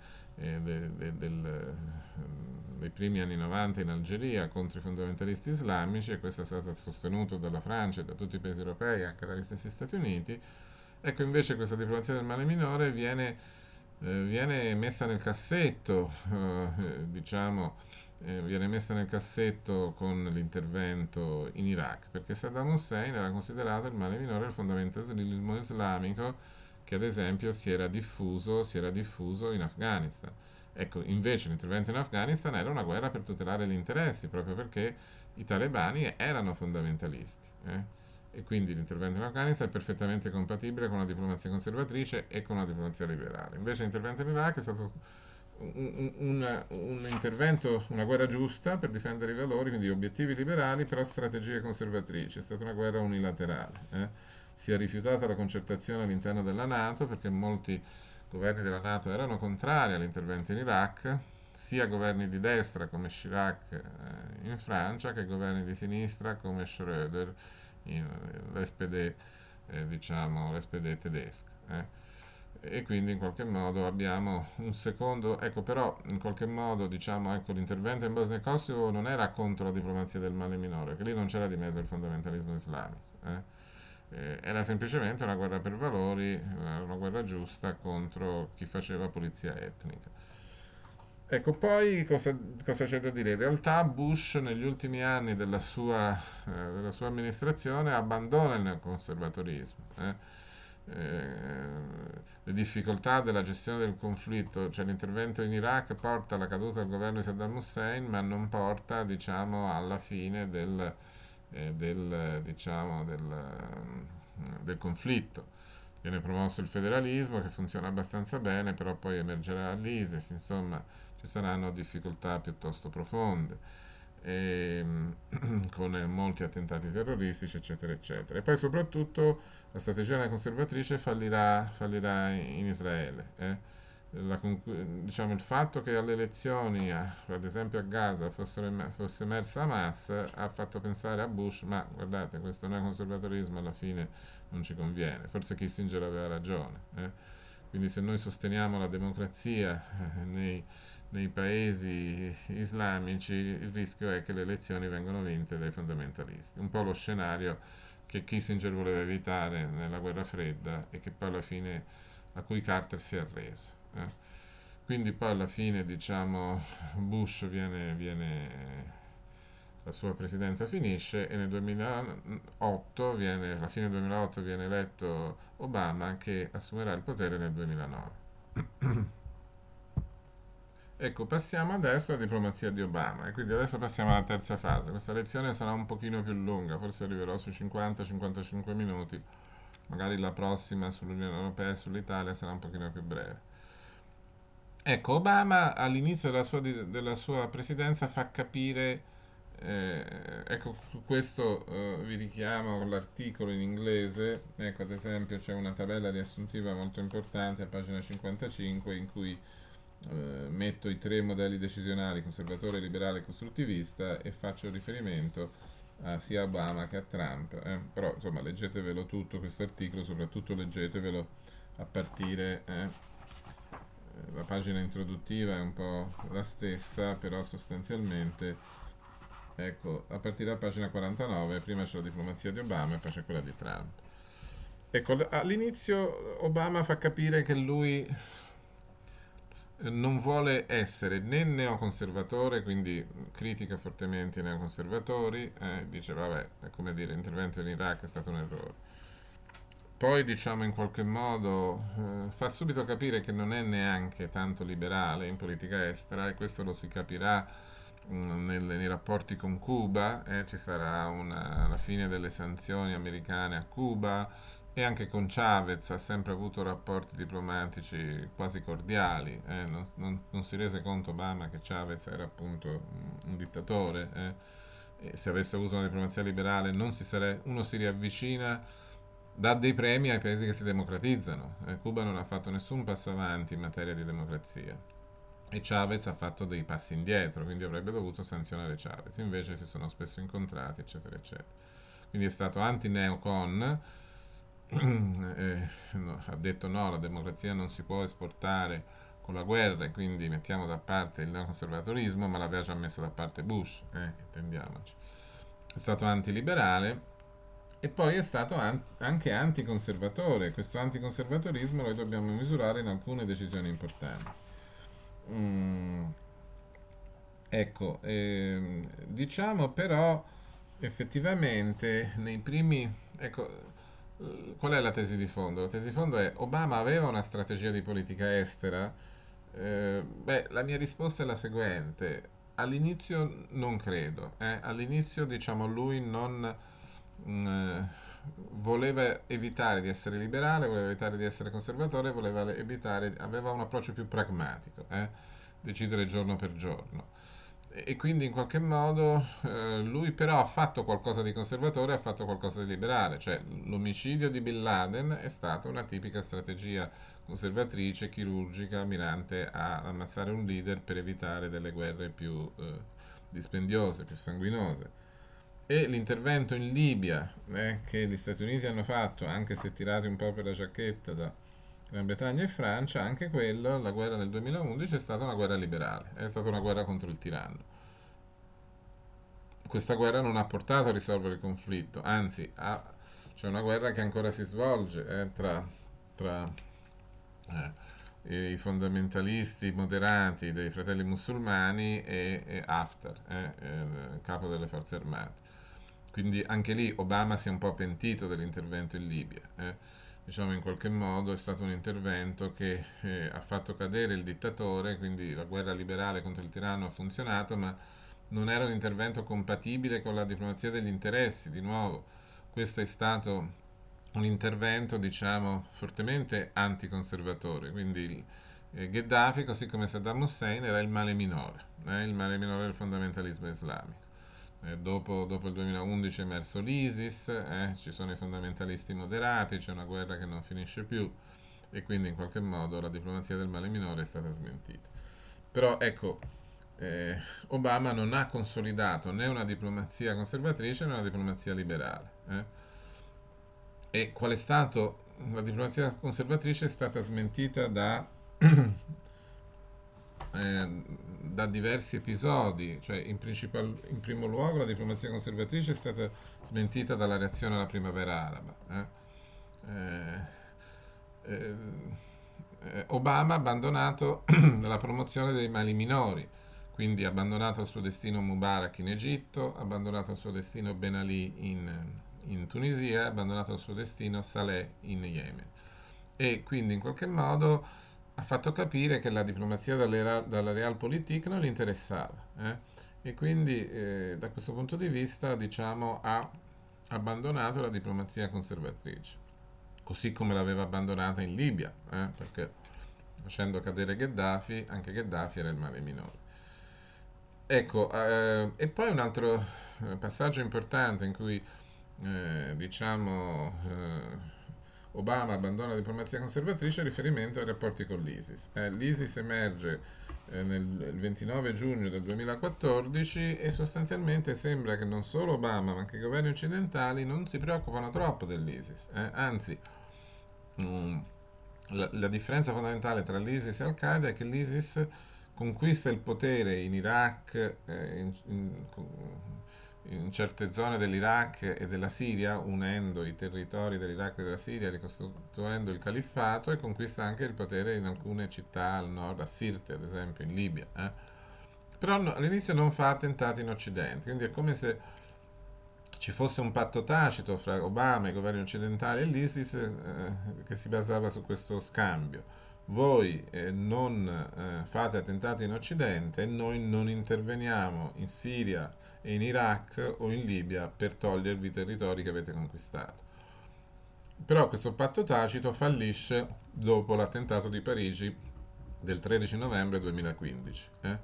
dei primi anni 90 in Algeria contro i fondamentalisti islamici, e questo è stato sostenuto dalla Francia e da tutti i paesi europei, anche dagli stessi Stati Uniti. Ecco, invece questa diplomazia del male minore viene messa nel cassetto, diciamo, viene messa nel cassetto con l'intervento in Iraq, perché Saddam Hussein era considerato il male minore del fondamentalismo islamico, che ad esempio si era diffuso in Afghanistan. Ecco, invece l'intervento in Afghanistan era una guerra per tutelare gli interessi, proprio perché i talebani erano fondamentalisti. E quindi l'intervento in Afghanistan è perfettamente compatibile con una diplomazia conservatrice e con una diplomazia liberale. Invece l'intervento in Iraq è stato un intervento, una guerra giusta per difendere i valori, quindi obiettivi liberali, però strategie conservatrici. È stata una guerra unilaterale. Si è rifiutata la concertazione all'interno della Nato perché molti governi della Nato erano contrari all'intervento in Iraq, sia governi di destra come Chirac in Francia che governi di sinistra come Schröder, l'SPD, diciamo, l'SPD tedesca. E quindi in qualche modo abbiamo un secondo, ecco però in qualche modo diciamo ecco l'intervento in Bosnia e Kosovo non era contro la diplomazia del male minore, che lì non c'era di mezzo il fondamentalismo islamico, era semplicemente una guerra per valori, una guerra giusta contro chi faceva pulizia etnica. Ecco, poi cosa c'è da dire? In realtà Bush negli ultimi anni della sua amministrazione abbandona il neoconservatorismo. Le difficoltà della gestione del conflitto, cioè l'intervento in Iraq porta alla caduta del governo di Saddam Hussein, ma non porta, diciamo, alla fine diciamo, del conflitto. Viene promosso il federalismo che funziona abbastanza bene, però poi emergerà l'ISIS, insomma ci saranno difficoltà piuttosto profonde, e, con molti attentati terroristici, eccetera, eccetera. E poi soprattutto la strategia conservatrice fallirà in Israele. Diciamo, il fatto che alle elezioni, ad esempio a Gaza, fosse emersa Hamas ha fatto pensare a Bush, ma guardate, questo neoconservatorismo alla fine non ci conviene. Forse Kissinger aveva ragione. Quindi se noi sosteniamo la democrazia nei paesi islamici, il rischio è che le elezioni vengano vinte dai fondamentalisti. Un po' lo scenario che Kissinger voleva evitare nella guerra fredda e che poi alla fine a cui Carter si è arreso. Quindi poi alla fine, diciamo, Bush la sua presidenza finisce e nel 2008 alla fine del 2008 viene eletto Obama che assumerà il potere nel 2009. Ecco, passiamo adesso alla diplomazia di Obama e quindi adesso passiamo alla terza fase. Questa lezione sarà un pochino più lunga, forse arriverò sui 50-55 minuti, magari la prossima sull'Unione Europea e sull'Italia sarà un pochino più breve. Ecco, Obama all'inizio della sua presidenza fa capire, ecco, su questo vi richiamo l'articolo in inglese, ecco ad esempio c'è una tabella riassuntiva molto importante a pagina 55 in cui metto i tre modelli decisionali, conservatore, liberale e costruttivista e faccio riferimento sia a Obama che a Trump, però insomma leggetevelo tutto questo articolo, soprattutto leggetevelo a partire la pagina introduttiva è un po' la stessa, però sostanzialmente ecco, a partire da pagina 49 prima c'è la diplomazia di Obama e poi c'è quella di Trump. Ecco, all'inizio Obama fa capire che lui non vuole essere né neoconservatore, quindi critica fortemente i neoconservatori, dice vabbè, è come dire, l'intervento in Iraq è stato un errore. Poi diciamo in qualche modo fa subito capire che non è neanche tanto liberale in politica estera e questo lo si capirà nei rapporti con Cuba, ci sarà la fine delle sanzioni americane a Cuba e anche con Chavez ha sempre avuto rapporti diplomatici quasi cordiali. Non si rese conto Obama che Chavez era appunto un dittatore. E se avesse avuto una diplomazia liberale uno si riavvicina, dà dei premi ai paesi che si democratizzano. Cuba non ha fatto nessun passo avanti in materia di democrazia e Chavez ha fatto dei passi indietro, quindi avrebbe dovuto sanzionare Chavez. Invece si sono spesso incontrati, eccetera, eccetera. Quindi è stato anti-neocon, no, ha detto no, la democrazia non si può esportare con la guerra e quindi mettiamo da parte il neoconservatorismo, ma l'aveva già messo da parte Bush, intendiamoci. È stato antiliberale e poi è stato anche anticonservatore. Questo anticonservatorismo noi dobbiamo misurare in alcune decisioni importanti. Mm, ecco, diciamo però effettivamente nei primi... Ecco, qual è la tesi di fondo? La tesi di fondo è Obama aveva una strategia di politica estera? Beh, la mia risposta è la seguente. All'inizio non credo. All'inizio, diciamo, lui voleva evitare di essere liberale, voleva evitare di essere conservatore, voleva evitare, aveva un approccio più pragmatico, decidere giorno per giorno. E quindi in qualche modo lui però ha fatto qualcosa di conservatore, ha fatto qualcosa di liberale, cioè l'omicidio di Bin Laden è stata una tipica strategia conservatrice, chirurgica, mirante a ammazzare un leader per evitare delle guerre più dispendiose, più sanguinose. E l'intervento in Libia, che gli Stati Uniti hanno fatto, anche se tirati un po' per la giacchetta da Gran Bretagna e Francia, anche quello, la guerra del 2011, è stata una guerra liberale, è stata una guerra contro il tiranno. Questa guerra non ha portato a risolvere il conflitto, anzi, c'è una guerra che ancora si svolge tra i fondamentalisti moderati dei fratelli musulmani e Haftar, capo delle forze armate. Quindi anche lì Obama si è un po' pentito dell'intervento in Libia. Diciamo in qualche modo è stato un intervento che ha fatto cadere il dittatore, quindi la guerra liberale contro il tiranno ha funzionato, ma non era un intervento compatibile con la diplomazia degli interessi. Di nuovo, questo è stato un intervento, diciamo, fortemente anticonservatore. Quindi Gheddafi, così come Saddam Hussein, era il male minore del fondamentalismo islamico. Dopo il 2011 è emerso l'ISIS, ci sono i fondamentalisti moderati, c'è una guerra che non finisce più e quindi in qualche modo la diplomazia del male minore è stata smentita. Però ecco, Obama non ha consolidato né una diplomazia conservatrice né una diplomazia liberale. E qual è stato? La diplomazia conservatrice è stata smentita da diversi episodi, cioè in primo luogo la diplomazia conservatrice è stata smentita dalla reazione alla primavera araba. Eh, Obama ha abbandonato la promozione dei mali minori, quindi ha abbandonato il suo destino Mubarak in Egitto, ha abbandonato il suo destino Ben Ali in Tunisia, ha abbandonato il suo destino Saleh in Yemen. E quindi in qualche modo ha fatto capire che la diplomazia dalla Realpolitik non gli interessava. E quindi da questo punto di vista, diciamo, ha abbandonato la diplomazia conservatrice, così come l'aveva abbandonata in Libia, perché facendo cadere Gheddafi, anche Gheddafi era il male minore. Ecco, e poi un altro passaggio importante in cui diciamo Obama abbandona la diplomazia conservatrice a riferimento ai rapporti con l'ISIS. L'ISIS emerge il 29 giugno del 2014 e sostanzialmente sembra che non solo Obama ma anche i governi occidentali non si preoccupano troppo dell'ISIS. Anzi, la differenza fondamentale tra l'ISIS e Al-Qaeda è che l'ISIS conquista il potere in Iraq, in certe zone dell'Iraq e della Siria, unendo i territori dell'Iraq e della Siria, ricostituendo il califfato, e conquista anche il potere in alcune città al nord, a Sirte ad esempio, in Libia. Però all'inizio non fa attentati in Occidente, quindi è come se ci fosse un patto tacito fra Obama, i governi occidentali e l'ISIS che si basava su questo scambio. Voi non fate attentati in Occidente e noi non interveniamo in Siria e in Iraq o in Libia per togliervi i territori che avete conquistato. Però questo patto tacito fallisce dopo l'attentato di Parigi del 13 novembre 2015.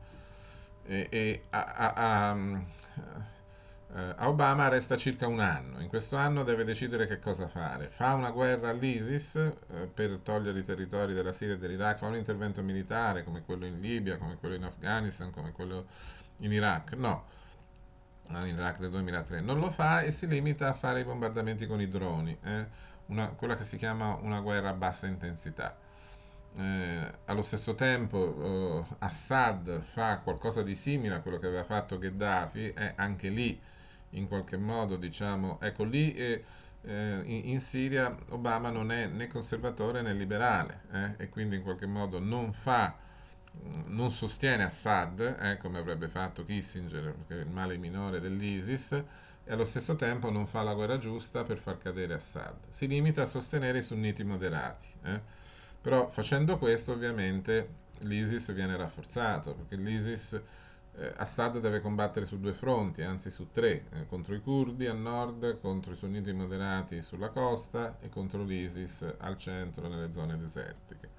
A Obama resta circa un anno. In questo anno deve decidere che cosa fare. Fa una guerra all'ISIS per togliere i territori della Siria e dell'Iraq, fa un intervento militare come quello in Libia, come quello in Afghanistan, come quello in Iraq. No, in Iraq del 2003. Non lo fa e si limita a fare i bombardamenti con i droni, quella che si chiama una guerra a bassa intensità. Allo stesso tempo Assad fa qualcosa di simile a quello che aveva fatto Gheddafi, anche lì in qualche modo diciamo, ecco lì in Siria Obama non è né conservatore né liberale, e quindi in qualche modo non sostiene Assad, come avrebbe fatto Kissinger, che è il male minore dell'ISIS, e allo stesso tempo non fa la guerra giusta per far cadere Assad. Si limita a sostenere i sunniti moderati. Però facendo questo ovviamente l'ISIS viene rafforzato, perché l'ISIS Assad deve combattere su due fronti, anzi su tre, contro i curdi al nord, contro i sunniti moderati sulla costa e contro l'ISIS al centro nelle zone desertiche.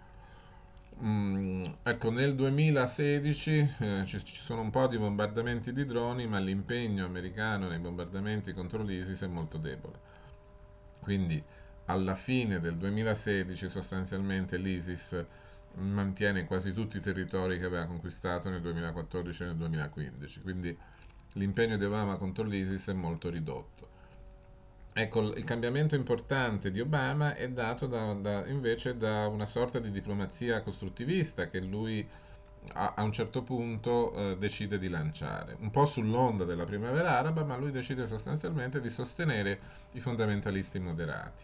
Ecco, nel 2016 ci sono un po' di bombardamenti di droni, ma l'impegno americano nei bombardamenti contro l'ISIS è molto debole. Quindi alla fine del 2016 sostanzialmente l'ISIS mantiene quasi tutti i territori che aveva conquistato nel 2014 e nel 2015, quindi l'impegno di Obama contro l'ISIS è molto ridotto. Ecco, il cambiamento importante di Obama è dato invece da una sorta di diplomazia costruttivista che lui a un certo punto decide di lanciare, un po' sull'onda della primavera araba, ma lui decide sostanzialmente di sostenere i fondamentalisti moderati.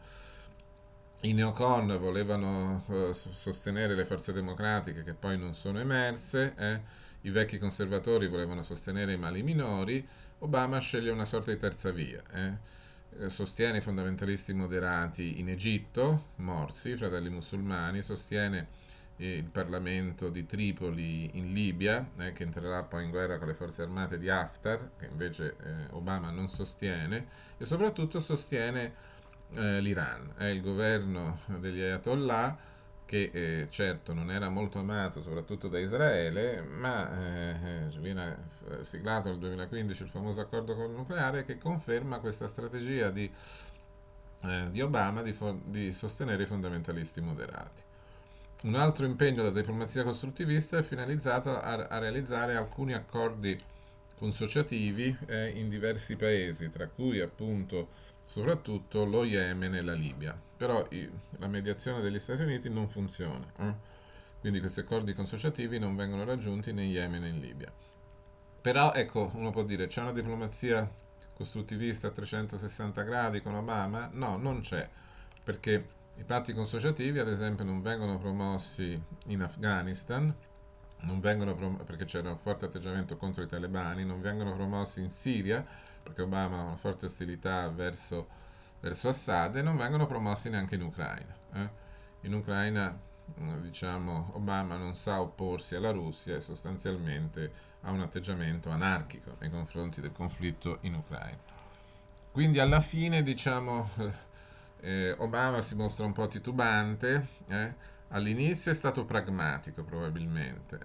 I neocon volevano sostenere le forze democratiche che poi non sono emerse, i vecchi conservatori volevano sostenere i mali minori, Obama sceglie una sorta di terza via. Sostiene i fondamentalisti moderati in Egitto, Morsi, fratelli musulmani, sostiene il Parlamento di Tripoli in Libia, che entrerà poi in guerra con le forze armate di Haftar, che invece Obama non sostiene, e soprattutto sostiene l'Iran, è il governo degli Ayatollah che certo non era molto amato soprattutto da Israele, ma viene siglato nel 2015 il famoso accordo con il nucleare che conferma questa strategia di Obama di sostenere i fondamentalisti moderati. Un altro impegno della diplomazia costruttivista è finalizzato a realizzare alcuni accordi consociativi in diversi paesi, tra cui appunto soprattutto lo Yemen e la Libia. Però la mediazione degli Stati Uniti non funziona, quindi questi accordi consociativi non vengono raggiunti né in Yemen né in Libia. Però ecco, uno può dire, c'è una diplomazia costruttivista a 360 gradi con Obama? No, non c'è, perché i patti consociativi, ad esempio, non vengono promossi in Afghanistan, perché c'era un forte atteggiamento contro i talebani, non vengono promossi in Siria, perché Obama ha una forte ostilità verso Assad, e non vengono promossi neanche in Ucraina. In Ucraina, diciamo, Obama non sa opporsi alla Russia e sostanzialmente ha un atteggiamento anarchico nei confronti del conflitto in Ucraina. Quindi alla fine, diciamo, Obama si mostra un po' titubante. All'inizio è stato pragmatico probabilmente,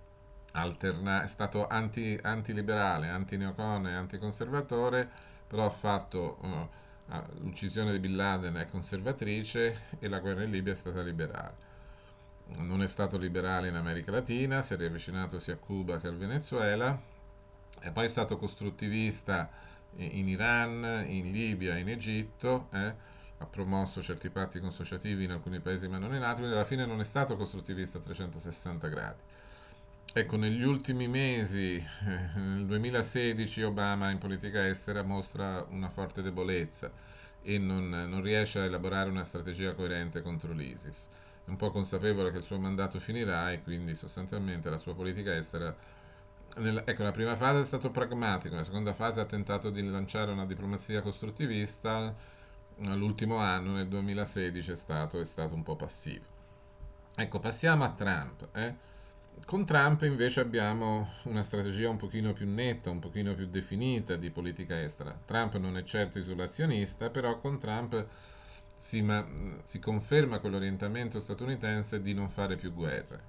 è stato antiliberale, antineocon e anticonservatore, però ha fatto l'uccisione di Bin Laden è conservatrice e la guerra in Libia è stata liberale. Non è stato liberale in America Latina, si è riavvicinato sia a Cuba che al Venezuela, e poi è stato costruttivista in Iran, in Libia, in Egitto, ha promosso certi patti consociativi in alcuni paesi ma non in altri, quindi alla fine non è stato costruttivista a 360 gradi. Ecco, negli ultimi mesi, nel 2016, Obama in politica estera mostra una forte debolezza e non riesce a elaborare una strategia coerente contro l'ISIS. È un po' consapevole che il suo mandato finirà e quindi sostanzialmente la sua politica estera. Ecco, la prima fase è stato pragmatico, la seconda fase ha tentato di lanciare una diplomazia costruttivista, l'ultimo anno, nel 2016, è stato un po' passivo. Ecco, passiamo a Trump. Con Trump invece abbiamo una strategia un pochino più netta, un pochino più definita di politica estera. Trump non è certo isolazionista, però con Trump si conferma quell'orientamento statunitense di non fare più guerre.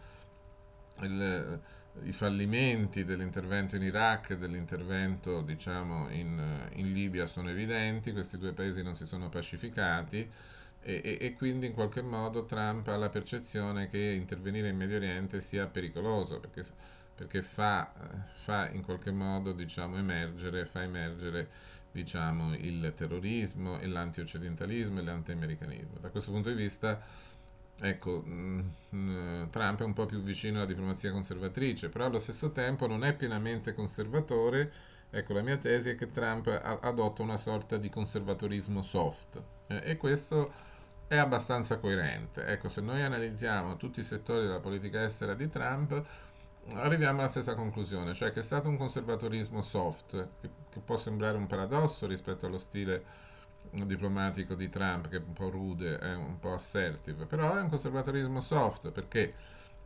I fallimenti dell'intervento in Iraq e dell'intervento, diciamo, in Libia sono evidenti, questi due paesi non si sono pacificati e quindi in qualche modo Trump ha la percezione che intervenire in Medio Oriente sia pericoloso perché fa in qualche modo, diciamo, fa emergere, diciamo, il terrorismo e l'anti-occidentalismo e l'anti-americanismo. Da questo punto di vista, ecco, Trump è un po' più vicino alla diplomazia conservatrice, però allo stesso tempo non è pienamente conservatore. Ecco, la mia tesi è che Trump adotta una sorta di conservatorismo soft, e questo è abbastanza coerente. Ecco, se noi analizziamo tutti i settori della politica estera di Trump, arriviamo alla stessa conclusione, cioè che è stato un conservatorismo soft, che può sembrare un paradosso rispetto allo stile diplomatico di Trump, che è un po' rude, è un po' assertive, però è un conservatorismo soft perché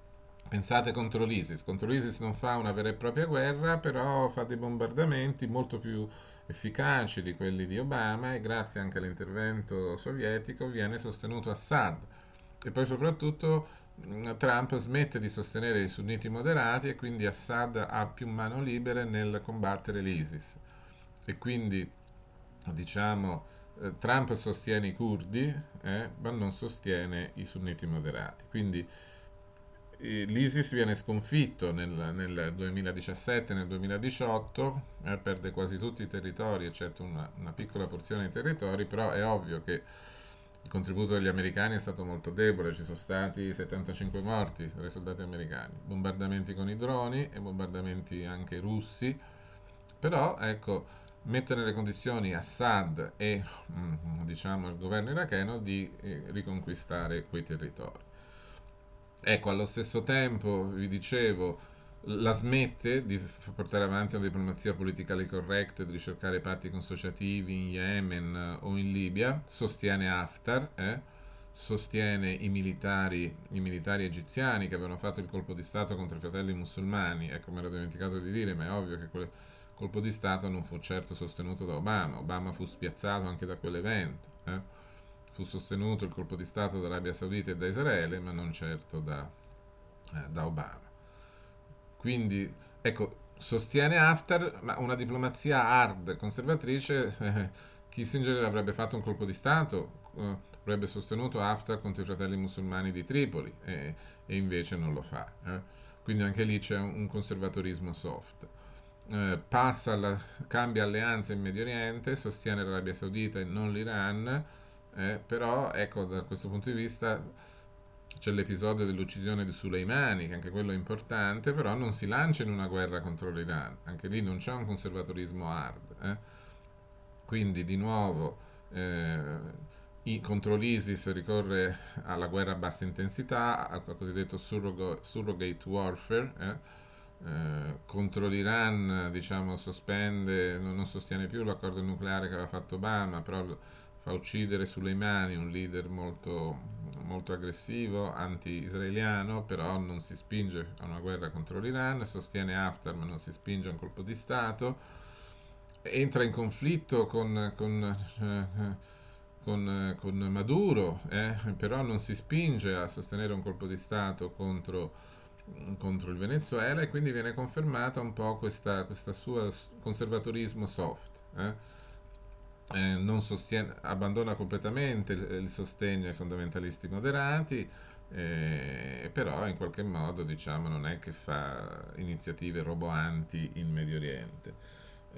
Pensate contro l'ISIS non fa una vera e propria guerra, però fa dei bombardamenti molto più efficaci di quelli di Obama e grazie anche all'intervento sovietico viene sostenuto Assad. E poi soprattutto Trump smette di sostenere i sunniti moderati e quindi Assad ha più mano libere nel combattere l'ISIS. E quindi, diciamo, Trump sostiene i curdi, ma non sostiene i sunniti moderati. Quindi l'ISIS viene sconfitto nel 2017, nel 2018, perde quasi tutti i territori, eccetto una piccola porzione di territori, però è ovvio che il contributo degli americani è stato molto debole, ci sono stati 75 morti tra i soldati americani, bombardamenti con i droni e bombardamenti anche russi, però ecco, mette nelle condizioni Assad e diciamo il governo iracheno di riconquistare quei territori. Ecco, allo stesso tempo, vi dicevo, la smette di portare avanti una diplomazia politically correct, di ricercare patti consociativi in Yemen o in Libia, sostiene Haftar, sostiene i militari egiziani che avevano fatto il colpo di Stato contro i fratelli musulmani. Ecco, me l'ho dimenticato di dire, ma è ovvio che quel colpo di Stato non fu certo sostenuto da Obama. Obama fu spiazzato anche da quell'evento. Fu sostenuto il colpo di Stato dall'Arabia Saudita e da Israele, ma non certo da Obama. Quindi, ecco, sostiene Haftar, ma una diplomazia hard, conservatrice, Kissinger avrebbe fatto un colpo di Stato, avrebbe sostenuto Haftar contro i fratelli musulmani di Tripoli e invece non lo fa. Quindi anche lì c'è un conservatorismo soft. Cambia alleanze in Medio Oriente, sostiene l'Arabia Saudita e non l'Iran, però ecco da questo punto di vista c'è l'episodio dell'uccisione di Soleimani, che anche quello è importante, però non si lancia in una guerra contro l'Iran, anche lì non c'è un conservatorismo hard. Quindi di nuovo contro l'ISIS ricorre alla guerra a bassa intensità, al cosiddetto surrogate warfare. Contro l'Iran diciamo sospende, non sostiene più l'accordo nucleare che aveva fatto Obama, però fa uccidere Soleimani, un leader molto, molto aggressivo, anti-israeliano, però non si spinge a una guerra contro l'Iran, sostiene Haftar ma non si spinge a un colpo di Stato, entra in conflitto con Maduro, però non si spinge a sostenere un colpo di Stato contro il Venezuela e quindi viene confermata un po' questa sua conservatorismo soft. Non abbandona completamente il sostegno ai fondamentalisti moderati, però in qualche modo diciamo, non è che fa iniziative roboanti in Medio Oriente.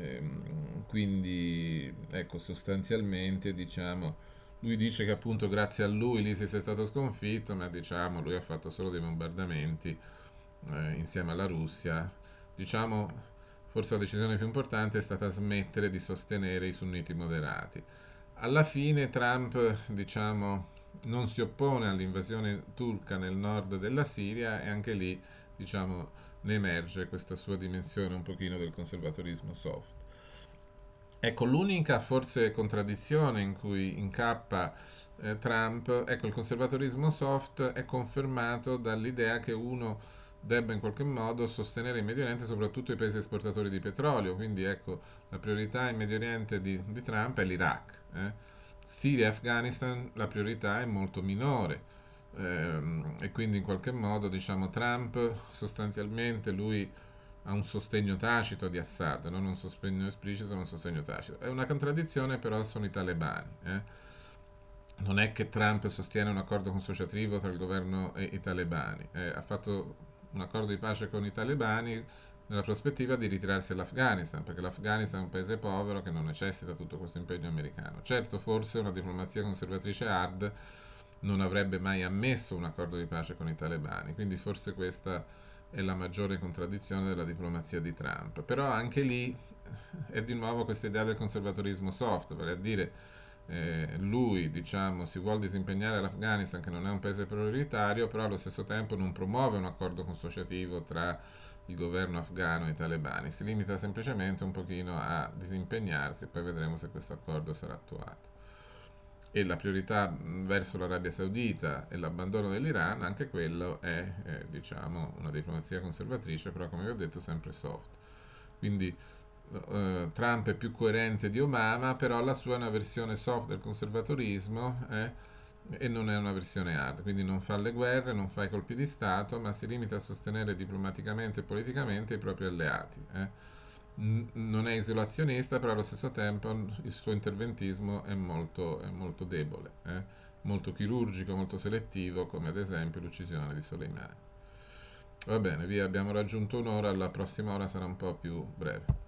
Quindi ecco, sostanzialmente diciamo, lui dice che appunto grazie a lui l'ISIS è stato sconfitto, ma diciamo lui ha fatto solo dei bombardamenti insieme alla Russia. Diciamo, forse la decisione più importante è stata smettere di sostenere i sunniti moderati. Alla fine Trump, diciamo, non si oppone all'invasione turca nel nord della Siria e anche lì, diciamo, ne emerge questa sua dimensione un pochino del conservatorismo soft. Ecco, l'unica forse contraddizione in cui incappa Trump, ecco, il conservatorismo soft è confermato dall'idea che uno debba in qualche modo sostenere in Medio Oriente soprattutto i paesi esportatori di petrolio, quindi ecco, la priorità in Medio Oriente di Trump è l'Iraq. Siria e Afghanistan la priorità è molto minore. E quindi in qualche modo diciamo Trump sostanzialmente lui ha un sostegno tacito di Assad, non un sostegno esplicito, ma un sostegno tacito. È una contraddizione, però sono i talebani. Non è che Trump sostiene un accordo consociativo tra il governo e i talebani. Ha fatto un accordo di pace con i talebani nella prospettiva di ritirarsi dall'Afghanistan, perché l'Afghanistan è un paese povero che non necessita tutto questo impegno americano. Certo, forse una diplomazia conservatrice hard non avrebbe mai ammesso un accordo di pace con i talebani, quindi forse questa è la maggiore contraddizione della diplomazia di Trump. Però anche lì è di nuovo questa idea del conservatorismo soft, vale a dire lui diciamo, si vuole disimpegnare l'Afghanistan che non è un paese prioritario, però allo stesso tempo non promuove un accordo consociativo tra il governo afghano e i talebani, si limita semplicemente un pochino a disimpegnarsi e poi vedremo se questo accordo sarà attuato. e la priorità verso l'Arabia Saudita e l'abbandono dell'Iran, anche quello è, diciamo, una diplomazia conservatrice, però come vi ho detto sempre soft. Quindi Trump è più coerente di Obama, però la sua è una versione soft del conservatorismo, e non è una versione hard, quindi non fa le guerre, non fa i colpi di Stato, ma si limita a sostenere diplomaticamente e politicamente i propri alleati. Non è isolazionista, però allo stesso tempo il suo interventismo è molto debole, molto chirurgico, molto selettivo, come ad esempio l'uccisione di Soleimani. Va bene, via, abbiamo raggiunto un'ora, la prossima ora sarà un po' più breve.